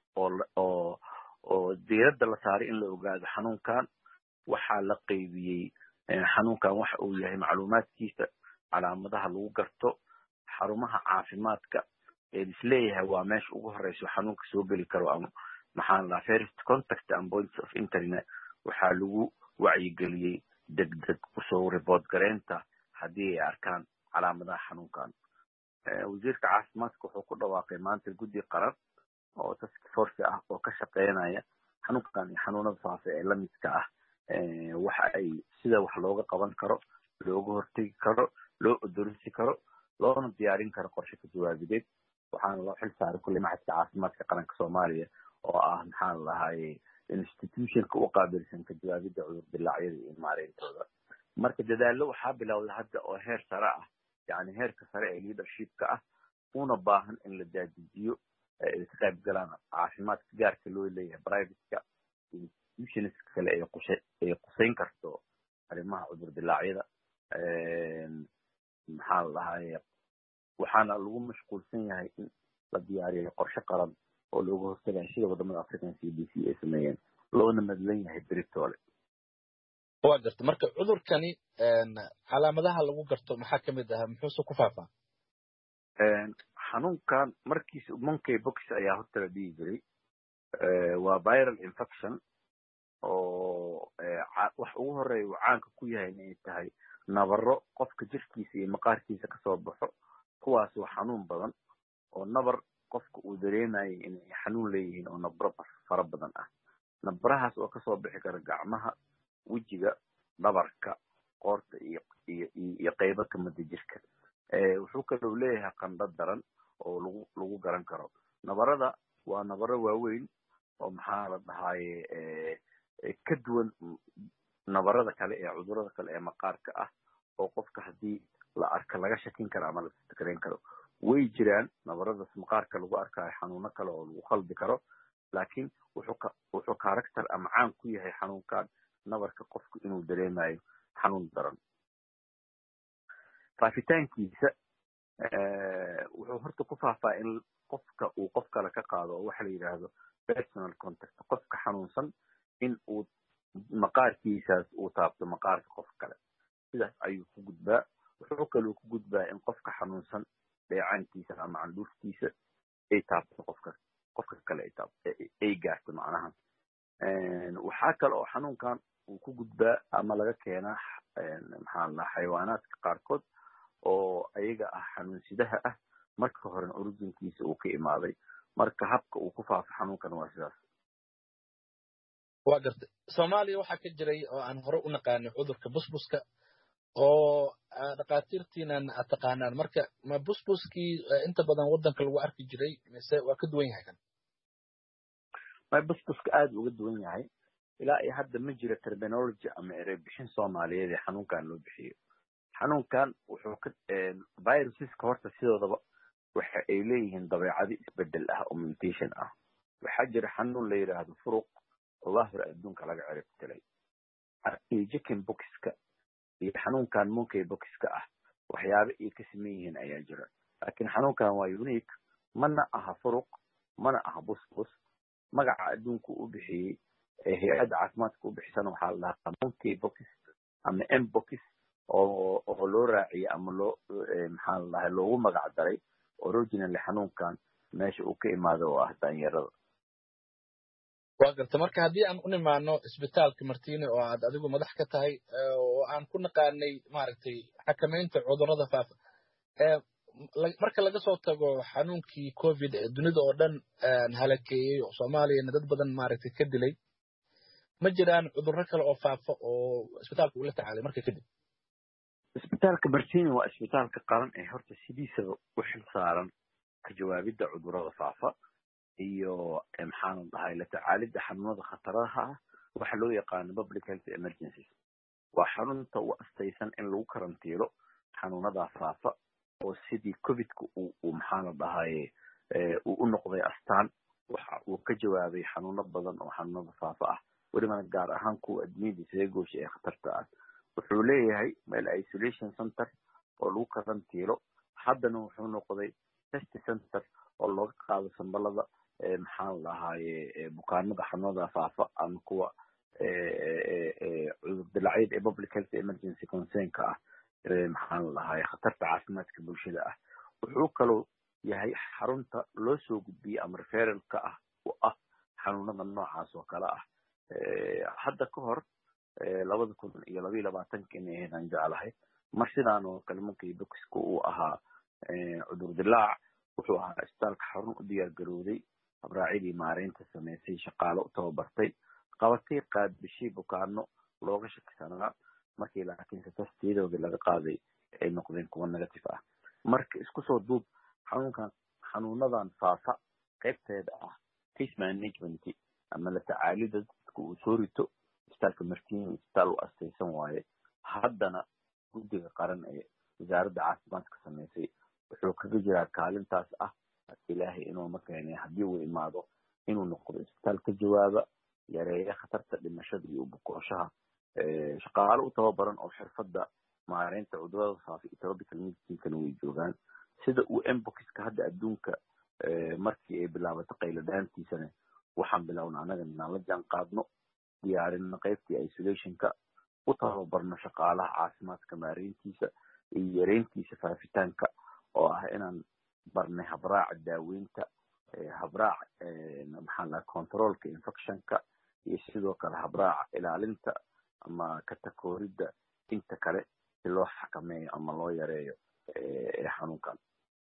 oo diiradda la saaray in la ogaado xanuunkan waxaa la qaybiyey xanuunkan waxa uu yahay macluumaadkiisa calaamadaha lagu garto xarumaha caafimaadka isleeyahay waa meesha ugu horeyso xanuunka soo geli karo ama maxaan la first contact and points of internet waxaa lagu wacyigeliyey degdeg kusoo report gareynta haddii ay arkaan calaamadaha xanuunkan wasiirka caafimaadka wuxuu ku dhawaaqay maanta guddi qaran oo task force ah oo ka shaqeynaya xanuunkan iyo xanuunada faafa ee lamidka ah waxa ay sida wax looga qaban karo looga hortegi karo loo odorisi karo loona diyaarin karo qorshe ka jawaabideed waxaana loo xil saaray kulley maxadka caafimaadka qaranka soomaaliya oo ah maxaan lahaye institutionka u qaabilsan ka jawaabidda cudur dilaacyada iyo maareyntooda marka dadaallo waxaa bilowday hadda oo heer sare ah yani heerka sare ee leadershipka ah una baahan in la daadejiyo ay ka qayb galaan caafimaadka gaarka loo leeyahay privateka institutionska kale ay qusayn karto arrimaha cudur dilaacyada maxaa lahaye waxaana lagu mashquulsan yahay in la diyaariyo qorshe qaran oo looga hortagayo sida wadamada african CDC ay sameeyeen loona madlan yahay beritoole waa garta marka cudurkani calaamadaha lagu garto maxaa kamid ah muxuuse ku faafaa xanuunkan markiisa monkey box ayaa horta la dhihi jiray waa viral infection oo wax ugu horeeya uu caanka ku yahay inay tahay nabaro qofka jirkiisa iyo maqaarkiisa kasoo baxo kuwaas waa xanuun badan oo nabar qofka uu dareemayo inay xanuun leeyihiin oo nabro fara badan ah nabarahaas oo kasoo bixi kara gacmaha wejiga dhabarka qoorta iyo qaybo kamida jirka wuxuu kaloo leeyahay qandho daran oo lagu garan karo nabarada waa nabaro waaweyn oo maxaa la dhahaye ka duwan nabarada kale ee cudurada kale ee maqaarka ah oo qofka haddii la arka laga shakin karo ama la fikreyn karo way jiraan nabaradaas maqaarka lagu arkayo xanuuno kale oo lagu khaldi karo laakiin wuxuu character ama caan ku yahay xanuunkan nabarka qofku inuu dareemayo xanuun daran faafitaankiisa wuxuu horta ku faafaa in qofka uu qof kale ka qaado oo waxa la yidhaahdo personal contact qofka xanuunsan in uu maqaarkiisaas uu taabto maqaarka qof kale sidaas ayuu ku gudbaa wuxuu kaloo ku gudbaa in qofka xanuunsan dheecaankiisa ama candhuuftiisa ay taabto qofka kale ay gaarto macnaha waxaa kale oo xanuunkan uu ku gudbaa ama laga keenaa maxaa la xayawaanaadka qaarkood oo ayaga ah xanuunsidaha ah marka horena originkiisa uu ka imaaday marka habka uu ku faafo xanuunkan waa sidaas waa gartay soomaaliya waxaa ka jiray oo aan hore u naqaanay cudurka busbuska oo dhakhaatiirtiinan aad taqaanaan marka ma busbuskii inta badan waddanka lagu arki jiray mise waa ka duwan yahay kan ma busbuska aad uga duwan yahay ilaa iyo hadda ma jira terminology ama erebixin soomaaliyeed ee xanuunkan loo bixiyo xanuunkan wuxuu ka viruseska horta sidoodaba waxa ay leeyihiin dabeecado isbedel ah oo mutation ah waxaa jira xanuun la yidhaahdo furuq oo waa hore adduunka laga ciribtilay chicken boxka iyo xanuunkan monkey boxka ah waxyaabo ay ka sameyn yihiin ayaa jira laakiin xanuunkan waa unique mana aha furuq mana aha busbus magaca adduunku u bixiyey hay-adda caafimaadka u bixisana waxaa la dhahaa monkey box ama mbox oo loo raaciyey ama maxaa la dhahay loogu magac daray originally xanuunkan meesha uu ka imaado oo ah daanyarada waa garta marka haddii aan u nimaano isbitaalka martine oo aad adigu madax ka tahay oo aan ku naqaanay maaragtay xakamaynta cudurrada faafa marka laga soo tago xanuunkii covid ee dunida oo dhan halakeeyey oo soomaaliyana dad badan maaragtay ka dilay ma jiraan cudurro kale oo faafa oo isbitaalka ula tacaalay marka kadib isbitaalka martine waa isbitaalka qaran ee horta sidiisaba u xil saaran ka jawaabidda cudurrada faafa iyo maxaan dhahay la tacaalidda xanuunada khataraha ah waxa loo yaqaano public health emergencies waa xarunta u astaysan in lagu karantiilo xanuunada faafa oo sidii covidka uu maxaan dhahay uu u noqday astaan waxa uu ka jawaabay xanuuno badan oo xanuunada faafa ah welibana gaar ahaan kuwa adduunyada isaga goosha ee khatarta ah wuxuu leeyahay meel isolation center oo lagu karantiilo haddana wuxuu noqday test center oo looga qaado sambalada maxaan lahaaye bukaanada xanuunada faafa ama kuwa cudur dilaacyeed ee public health emergency concernka ah maxaan lahaaye khatarta caafimaadka bulshada ah wuxuu kaloo yahay xarunta loo soo gudbiyey ama referalka ah oo ah xanuunada noocaas oo kale ah hadda ka hor 2022 inaan jeclahay mar sidaan oo kale markii bokiska uu ahaa cudur dilaac wuxuu ahaa isbitaalka xarun u diyaar garowday habraacidii maareynta sameysay shaqaale u tababartay qabatay qaadbishii bukaano looga shakisanaa markii laakiinse testiyadoodii laga qaaday ay noqdeen kuwa negative ah marka isku soo duub xanuunadan faafa qaybteeda ah case management ama la tacaalida dadka uu soo rito isbitaalka martiin isbitaal u astaysan waaye haddana guddiga qaran ee wasaaradda caafimaadka sameysay wuxuu kaga jiraa kaalintaas ah ilaahay inuu ma keenay haddii uu imaado inuu noqdo isbitaal ka jawaaba yareeya khatarta dhimashada iyo bukooshaha shaqaale u tababaran oo xirfadda maareynta cudurrada faafa iyo tropical medicine-kana way joogaan sida uu mboxka hadda adduunka markii ay bilaabato qayladhaantiisana waxaan bilownaa annaga inaan la jaan qaadno diyaarinno qaybtii isolationka u tababarno shaqaalaha caafimaadka maareyntiisa iyo yareyntiisa faafitaanka oo ah inaan barnay habraaca daaweynta habraac maxaan lahaa controlka infectionka iyo sidoo kale habraaca ilaalinta ama katakooridda inta kale si loo xakameeyo ama loo yareeyo xanuunkan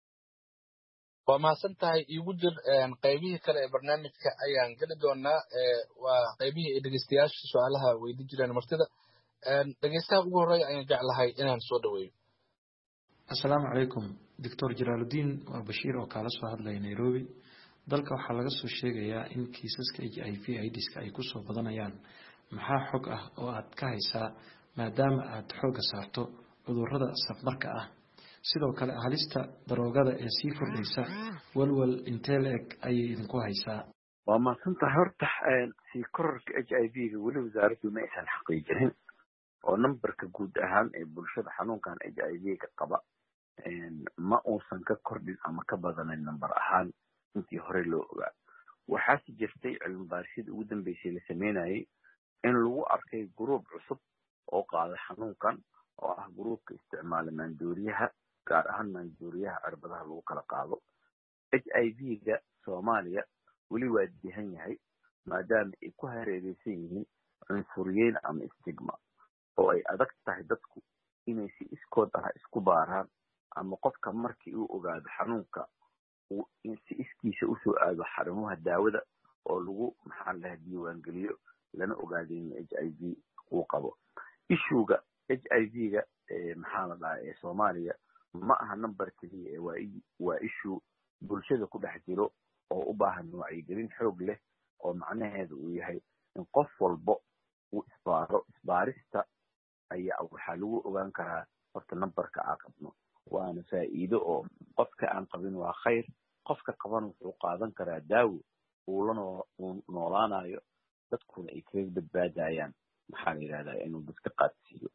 waa mahadsan tahay iigu jir qaybihii kale ee barnaamijka ayaan geli doonaa waa qaybihii ay dhegeystayaasha su-aalaha weydiin jireen martida dhegeystaha ugu horreeya ayaan jeclahay inaan soo dhaweeyo assalaamu calaykum doctor jalaaludiin waa bashiir oo kaala soo hadlaya nairobi dalka waxaa laga soo sheegayaa in kiisaska HIV AIDS-ka ay kusoo badanayaan maxaa xog ah oo aad ka haysaa maadaama aad xooga saarto cudurrada safmarka ah sidoo kale halista daroogada ee sii kordhaysa walwal intee la-eg ayay idinku haysaa waa mahadsantahay horta sii kororka HIV-ga weli wasaaraddu ma aysan xaqiijinin oo numberka guud ahaan ee bulshada xanuunkan HIV-ga qaba ma uusan ka kordhin ama ka badanayn number ahaan intii hore loo ogaa waxaase jirtay cilmi baarisyada ugu dambeysay la sameynayay in lagu arkay gruub cusub oo qaaday xanuunkan oo ah gruubka isticmaala maandooriyaha gaar ahaan maandooriyaha cirbadaha lagu kala qaado HIV-ga soomaaliya weli waa dihan yahay maadaama ay ku hareereysan yihiin cunsuriyeyn ama stigma oo ay adag tahay dadku inay si iskood ah isku baaraan ama qofka markii uu ogaado xanuunka si iskiisa usoo aado xarumaha daawada oo lagu maxaan lahaa diiwaangeliyo lana ogaado in HIV uu qabo ishuga HIV-ga maxaa la dhahaa ee soomaaliya ma aha number keliya waa issue bulshada ku dhex jiro oo u baahan wacyigelin xoog leh oo macnaheedu uu yahay in qof walbo uu isbaaro isbaarista ayaa waxaa lagu ogaan karaa horta numberka aan qabno waana faa'iido oo qofka aan qabin waa khayr qofka qaban wuxuu qaadan karaa daawo uu la noolaanayo dadkuna ay kaga badbaadayaan maxaa la yidhahdaa inuu dadka qaadsiiyo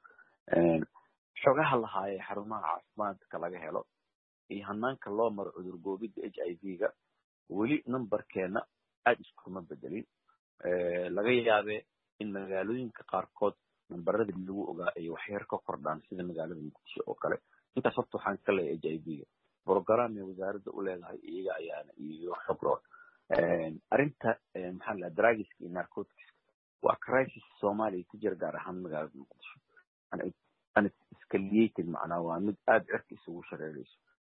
xogaha lahaayee xarumaha caafimaadka laga helo iyo hanaanka loo maro cudur goobidda HIV-ga weli numberkeena aada iskuma bedelin laga yaabee in magaalooyinka qaarkood numberadii lagu ogaa ay waxyar ka kordhaan sida magaalada muqdisho oo kale intaas horta waxaan ka leeyahay HIV-ga program ee wasaaradda u leedahay iyaga ayaana iyo xoglood arrinta maxaa la drugiska iyo narcotics waa crisis Soomaaliya ka jira gaar ahaan magaalada muqdisho ana escalated macnaa waa mid aada cirka isugu shareerayso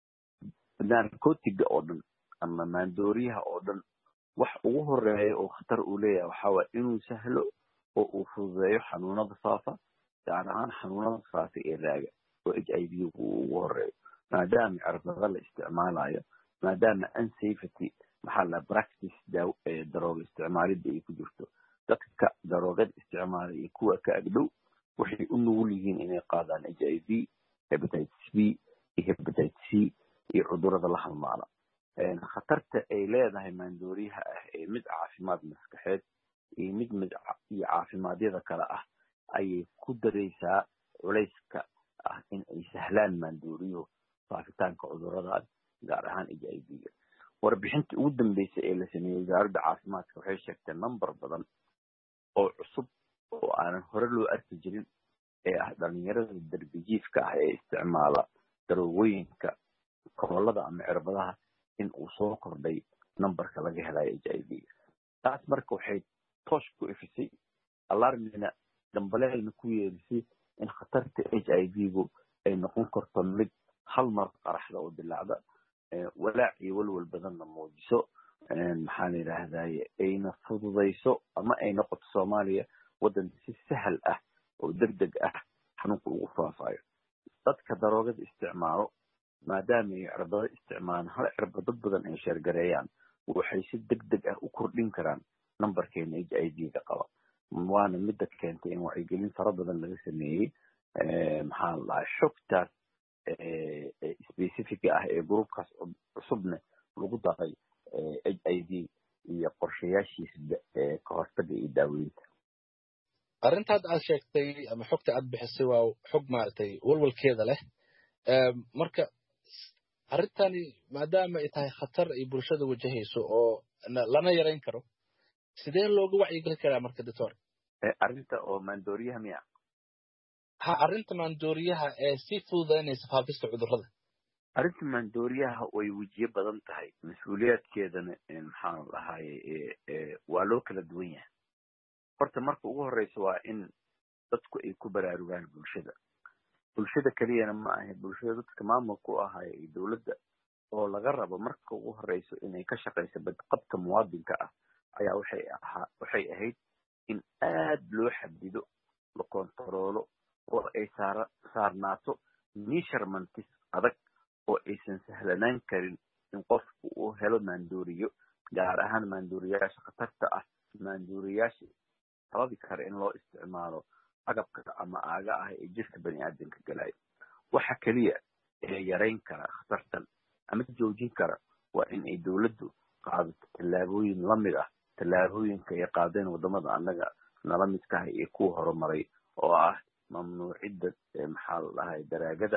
narcotiga oo dhan ama maandooriyaha oo dhan wax ugu horeeya oo khatar uu leeyahay waxaa waa inuu sahlo oo uu fududeeyo xanuunada faafa gaar ahaan xanuunada faafa ee raaga oo HIV ugu horeeyo maadaama cirbada la isticmaalayo maadaama unsafety maxaa la practice darooga isticmaalidda ay ku jirto dadka daroogada isticmaala iyo kuwa ka agdhow waxay u nugul yihiin inay qaadaan HIV hepatitis B iyo hepatitis C iyo cudurrada la halmaala khatarta ay leedahay maandooriyaha ah ee mid caafimaad maskaxeed iyo mid iyo caafimaadiyada kale ah ayay ku daraysaa culayska ah in ay sahlaan maandooriyuhu faafitaanka cudurrada gaar ahaan HIV-ga. warbixintii ugu dambeysay ee la sameeyey wasaaradda caafimaadka waxay sheegtay number badan oo cusub oo aanan hore loo arki jirin ee ah dhalinyarada darbijiifka ah ee isticmaala daroogooyinka koolada ama cirbadaha in uu soo kordhay numberka laga helayo HIV-ga. taas marka waxay toosh ku ifisay alarmina dambaleelna ku yeelisay in khatarta HIV-gu ay noqon karto mid hal mar qaraxda oo dilaacda walaac iyo walwal badanna muujiso maxaan yidhaahdaye ayna fududayso ama ay noqoto Soomaaliya waddan si sahal ah oo degdeg ah xanuunka ugu faafayo. dadka daroogada isticmaalo maadaama ay cirbado isticmaalaan hal cirbado dad badan ay sheergareeyaan waxay si degdeg ah u kordhin karaan numberkeena HIV-ga qaba. waana midda keentay in wacyigelin fara badan laga sameeyey maxaa la dhahay xogtaas specific ah ee groupkaas cusubna lagu daray HIV iyo qorshayaashiisa ka hortagga iyo daaweynta. arrintaad aad sheegtay ama xogta aad bixisay waa xog maaragtay walwalkeeda leh. marka arrintani maadaama ay tahay khatar ay bulshada wajahayso oo lana yarayn karo sidee looga wacyigelin karaa marka doctor? arrinta oo maandooriyaha miya? arrinta maandooriyaha ee si fududaynaysa faafista cudurrada. arrinta maandooriyaha way wejiye badan tahay mas-uuliyaadkeedana maxaan lahaye waa loo kala duwan yahay. horta marka ugu horeysa waa in dadku ay ku baraarugaan bulshada keliyana ma ahe bulshada dadka maamulka u ahaayo iyo dowladda oo laga rabo marka ugu horeyso inay ka shaqayso badqabka muwaadinka ah ayaa waxay ahayd in aad loo xadido la kontaroolo oo ay saarnaato measurementis adag oo aysan sahlanaan karin in qofku uu helo maandooriyo gaar ahaan maandooriyaasha khatarta ah maandooriyaasha sababi kara in loo isticmaalo agabka ama aaga ah ee jirka bani'aadamka galayo. waxa kaliya ee yarayn kara khatartan ama joojin kara waa in ay dowladdu qaadato tallaabooyin lamid ah tallaabooyinka ay qaadeen wadamada annaga nala midka ah ee kuwa horumaray oo ah mamnuucidda maxaa la dhahay daraagada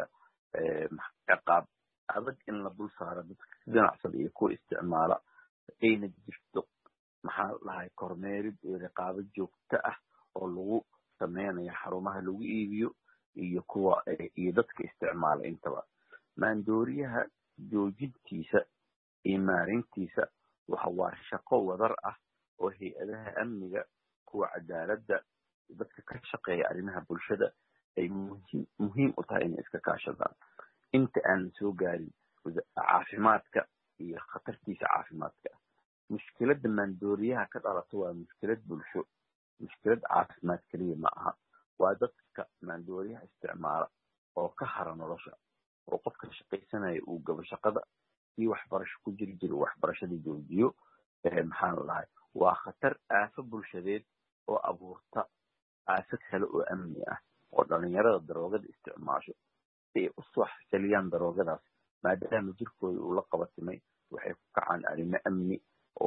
ciqaab adag in la dul saaro dadka ganacsada iyo kuwa isticmaala ayna jirto maxaa la dhahay kormeerid iyo riqaabo joogto ah oo lagu sameynayo xarumaha lagu iibiyo iyo kuwa iyo dadka isticmaala intaba. maandooriyaha joojintiisa iyo maareyntiisa waa shaqo wadar ah oo hay-adaha amniga kuwa cadaaladda dadka ka shaqeeya arrimaha bulshada ay muhiim u tahay inay iska kaashadaan inta aan soo gaarin caafimaadka iyo khatartiisa caafimaadka. mushkiladda maandooriyaha ka dhalato waa mushkilad bulsho, mushkilad caafimaad keliya ma aha. waa dadka maandooriyaha isticmaala oo ka hara nolosha oo qofka shaqaysanaya uu gabo shaqada iyo waxbarasho ku jiro waxbarashadii joojiyo. maxaan lahay waa khatar aafo bulshadeed oo abuurta aafo kale oo amni ah oo dhalinyarada daroogada isticmaasho ay u soo xasiliyaan daroogadaas maadaama jirkooda uu la qabatimay waxay ku kacaan arrimo amni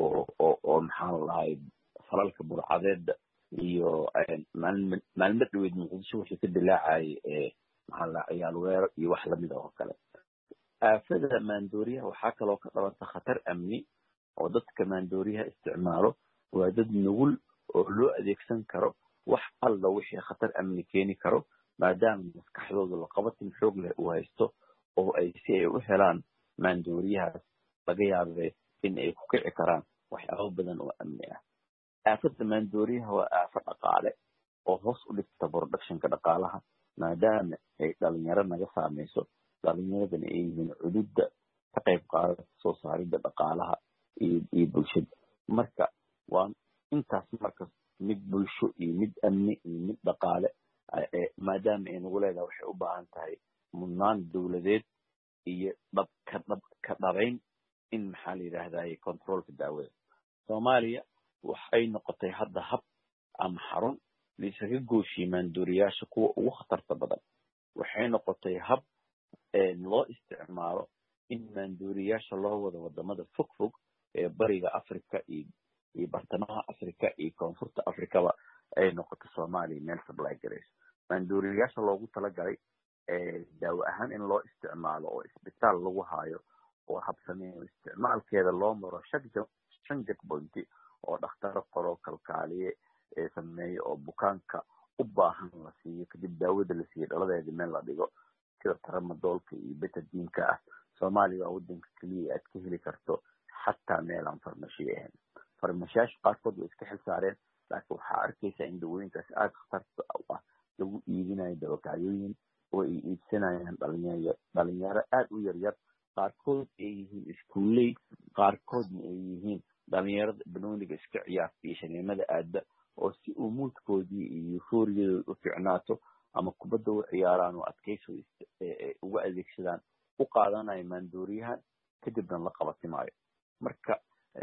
oo maxaan lahay falalka burcadeeda iyo maalmo dhaweyd muqdisho wixii ka dilaacayay maxaa la ciyaal weerar iyo wax lamid oo kale. aafada maandooriyaha waxaa kaloo ka dhalata khatar amni oo dadka maandooriyaha isticmaalo waa dad nugul oo loo adeegsan karo wax alla wixii khatar amni keeni karo maadaama maskaxdooda la qabatin xoog leh uu haysto oo ay si ay u helaan maandooriyahaas laga yaabee in ay ku kici karaan waxyaabo badan oo amni ah. aafada maandooriyaha waa aafo dhaqaale oo hoos u dhigta productionka dhaqaalaha maadaama ay dhalinyaro naga saameyso dhalinyaradana ay yihiin cududda ka qayb qaadata soo saaridda dhaqaalaha iyo bulshada. marka waa intaas marka mid bulsho iyo mid amni iyo mid dhaqaale maadaama ay nagu leedahay waxay u baahan tahay mudnaan dowladeed iyo ka dhabayn in maxaa la yidhaahdaye controlka daawada. Soomaaliya waxay noqotay hadda hab ama xarun liisaga gooshiye maandooriyaasha kuwa ugu khatarta badan. waxay noqotay hab loo isticmaalo in maanduuriyaasha loo wado wadamada fogfog ee bariga africa iyo bartamaha africa iyo koonfurta africaba ay noqoto soomaaliya meel supply garayso maanduuriyaasha loogu talagalay daawo ahaan in loo isticmaalo oo isbitaal lagu haayo oo habsameeyo isticmaalkeeda loo maro shan checkpoint oo dhakhtaro qoro kalkaaliye ee sameeyo oo bukaanka u baahan la siiyo kadib daawada la siiyo dhaladeeda meel la dhigo sida tramadoolka iyo betadinka ah soomaaliya waa wadanka keliya aad ka heli karto xataa meel aan farmashiyo ahayn farmashiyaasha qaarkood way iska xil saareen laakiin waxaa arkaysaa in dawooyinkaas aada khatarta u ah lagu iibinayo dabakacyooyin oo ay iibsanayaan dhalinyaro aada u yaryar qaarkood ay yihiin iskuuley qaarkoodna ay yihiin dhalinyarada banooniga iska ciyaarta iyo shaniimada aada oo si uu muudkoodii iyo euforiyadooda u ficnaato ama kubadda u ciyaaraan oo adkayso uga adeegsadaan u qaadanayo maandooriyahan kadibna la qabatimaayo marka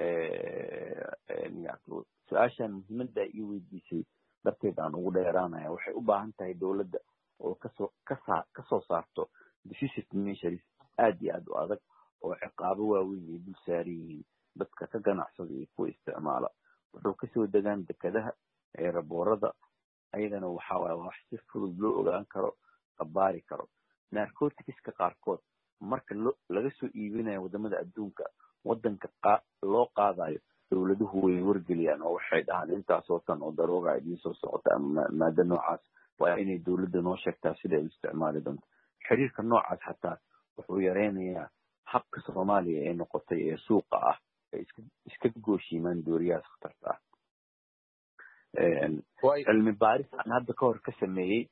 su-aashan muhiimadda ii weydiisay darteed aan ugu dheeraanaya waxay u baahan tahay dowladda oo kasoo saarto decision measures aad iyo aad u adag oo ciqaabo waaweyn ay dul saaran yihiin dadka ka ganacsada iyo kuwa isticmaala wuxuu kasoo degaan dekadaha eeraboorada ayagana waxaa waay wax si fudud loo ogaan karo qabaari karo narcoticska qaarkood marka laga soo iibinayo wadamada adduunka wadanka loo qaadayo dowladuhu way wargeliyaan oo waxay dhahaan intaasoo tan oo darooga idiin soo socota ama maada noocaas waa inay dowladda noo sheegtaa sida ay isticmaali doonto xiriirka noocaas xataa wuxuu yareynayaa habka soomaaliya ee noqotay ee suuqa ah ay iska gooshiimaan dooriyahaas khatarta ah cilmi baaris aan hadda ka hor ka sameeyey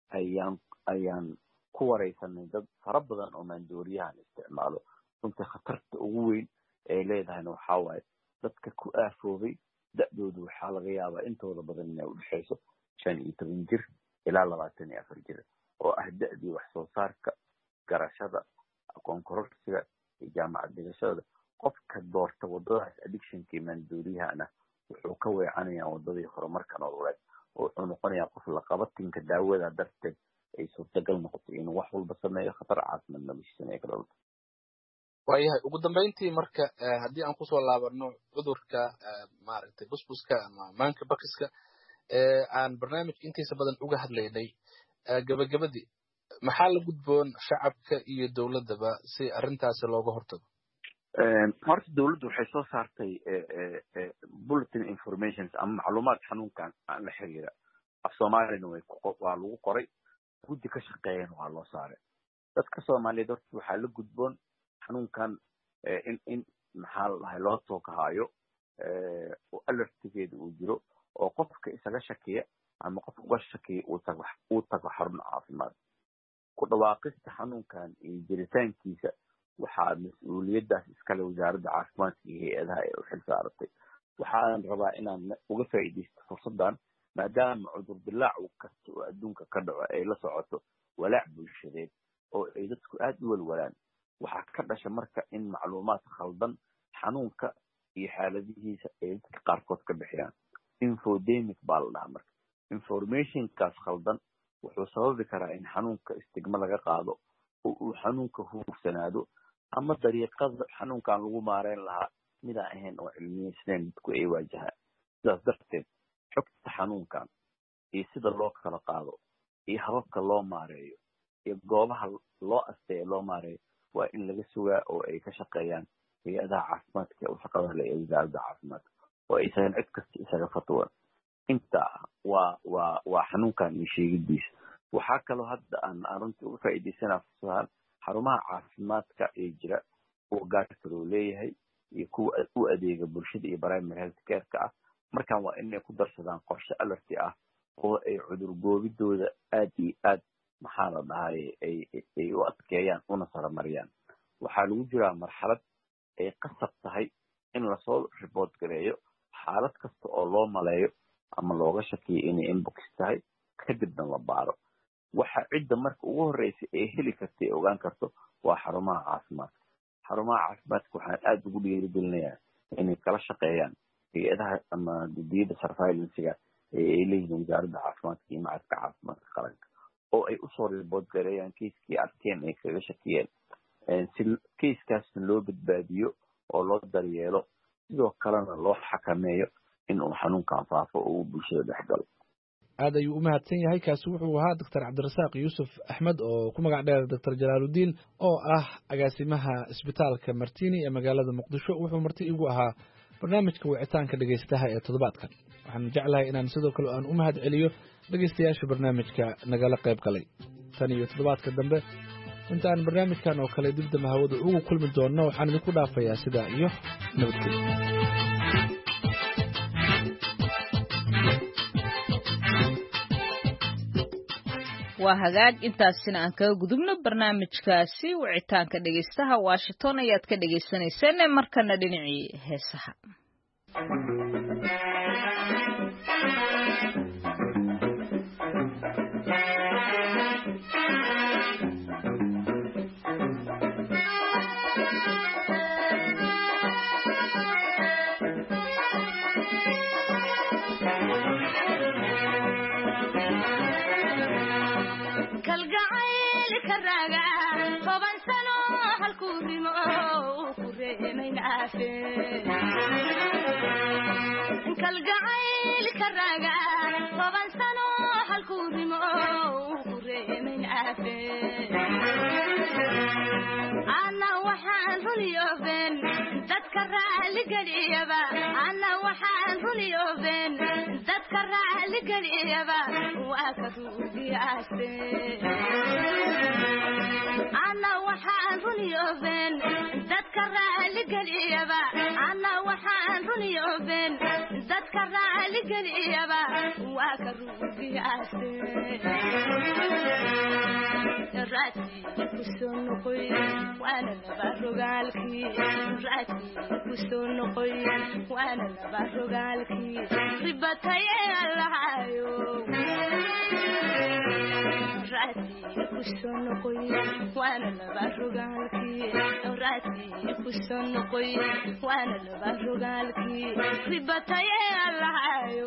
ayaan ku wareysanay dad fara badan oo maandooriyahan isticmaalo runta khatarta ugu weyn ay leedahayna waxaa waaye dadka ku aafoobay da-doodu waxaa laga yaabaa intooda badan inay udhexayso 15 jir ilaa 24 jir oo ah da-dii wax soo saarka garashada aqoon kororsiga iyo jaamacad dhigashada qofka doorta wadadaas addictionkii maandooriyahana wuxuu ka weecanayaa wadadii horumarka nololeed oo wuxuu noqonayaa qof laqabatinka daawada darteed ay suurtagal noqoto inuu wax walba sameeyo khatar caafimaad noloshiisana ay ka dhalto waayahay ugu dambeyntii marka haddii aan kusoo laabano cudurka maaragtay busbuska ama maanka bakiska aan barnaamijka intiisa badan uga hadlaynay gabagabadii maxaa la gudboon shacabka iyo dowladdaba si arrintaasi looga hortago horta dowladdu waxay soo saartay bulletin informations ama macluumaad xanuunkan aan la xiriira af soomaaliyana waa lagu qoray guddi ka shaqeeyana waa loo saaray dadka soomaaliyeed horta waxaa la gudboon xanuunkan in maxaa la dhahay loo toogahaayo oo alertigeeda uu jiro oo qofka isaga shakiya ama qofka uga shakiya uu tago xarun caafimaad ku dhawaaqista xanuunkan iyo jiritaankiisa waxaa mas-uuliyaddaas iskale wasaaradda caafimaadka iyo hay-adaha ee u xil saaratay waxaan rabaa inaan uga faa'iidaysto fursaddan maadaama cudur dilaac kasta oo adduunka ka dhaco ay la socoto walaac bulshadeed oo ay dadku aad u walwalaan waxaa ka dhasha marka in macluumaad khaldan xanuunka iyo xaaladihiisa ay dadka qaarkood ka bixiyaan infodemic baa la dhahaa marka informationkaas khaldan wuxuu sababi karaa in xanuunka istigma laga qaado oo uu xanuunka huursanaado ama dariiqada xanuunkan lagu maareyn lahaa midaan ahayn oo cilmiyeysnayn dadku ay waajahaan sidaas darteed xogta xanuunkan iyo sida loo kala qaado iyo hababka loo maareeyo iyo goobaha loo asteeyo loo maareeyo waa in laga sugaa oo ay ka shaqeeyaan hay-adaha caafimaadka ee u shaqada leh ee wasaaradda caafimaadka oo aysan cid kasta isaga fatwan intaa waa xanuunkan iyo sheegidiisa waxaa kaloo hadda aan runtii uga faa'iidaysanaa fursadahan xarumaha caafimaadka ee jira kuwa gaarka loo leeyahay iyo kuwa u adeega bulshada iyo primary health care-ka ah markaan waa inay ku darsadaan qorshe alerti ah oo ay cudur goobidooda aad iyo aad maxaa la dhahay ay u adkeeyaan una saramariyaan waxaa lagu jiraa marxalad ay qasab tahay in lasoo report gareeyo xaalad kasta oo loo maleeyo ama looga shakiyo inay inbox tahay kadibna la baaro waxa cidda marka ugu horreysa ee heli karta ee ogaan karto waa xarumaha caafimaadka waxaan aad ugu dhiirigelinayaa inay kala shaqeeyaan hay-adaha ama gudiyada surveillancega ee ay leeyihiin wasaaradda caafimaadka iyo macadka caafimaadka qaranka oo ay usoo report gareeyaan kiiskii arkeen ay kaga shakiyeen si keiskaasna loo badbaadiyo oo loo daryeelo sidoo kalena loo xakameeyo in uu xanuunkan faafo oo uu bulshada dhex galo aad ayuu u mahadsan yahay kaasi wuxuu ahaa doctor cabdirasaaq yuusuf axmed oo ku magac dheer doctor jalaaludiin oo ah agaasimaha isbitaalka martini ee magaalada muqdisho wuxuu marti igu ahaa barnaamijka wicitaanka dhegaystaha ee toddobaadkan waxaan jeclahay inaan sidoo kale aan u mahad celiyo dhegaystayaasha barnaamijka nagala qayb galay tan iyo toddobaadka dambe intaan barnaamijkan oo kale dib dambe hawada ugu kulmi doonno waxaan idinku dhaafayaa sidaa iyo nabadgelyo waa hagaag intaasina aan kaga gudubno barnaamijkaasi wicitaanka dhegaystaha Washington ayaad ka dhagaysanayseen markana dhinacii heesaha kalgacayl karaga toban sano halkuu rimo ku reemin aafe ana waxaan runiyooben dadka raali geliyaba ana waxaan runiyooben dadka raali geliyaba waa ka ruugiyaase ana waxaan runiyooben dadka raali geliyaba ana waxaan runiyooben dadka raali geliyaba waa ka ruugiyaase raati kusoo noqoy waana laba rogaalkii raati kusoo noqoy waana laba rogaalkii ribatay allahayo raati kusoo noqoy waana laba rogaalkii raati kusoo noqoy waana laba rogaalkii ribatay allahayo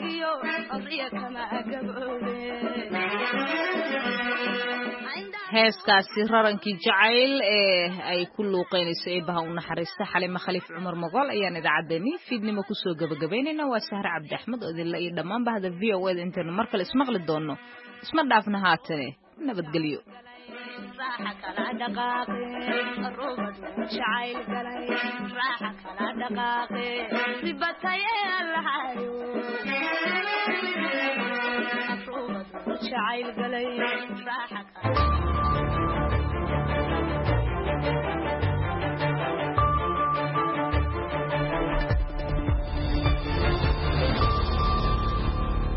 ragiyo riya kama agabole heeskaasi rarankii jacayl ee ay ku luuqeynayso eebaha u naxariista Xalima Khaliif Cumar Mogol ayaan idaacadeeni fiidnimo ku soo gabagabeynayna waa Sahra Cabdi Axmed oo idin la iyo dhammaan bahda VOA inta markale ismaqli doono isma dhaafna haatane nabadgelyo راح كلا دقاقي الروبد شعيل قلي راح كلا دقاقي ربتي الحيو الروبد شعيل قلي راح كلا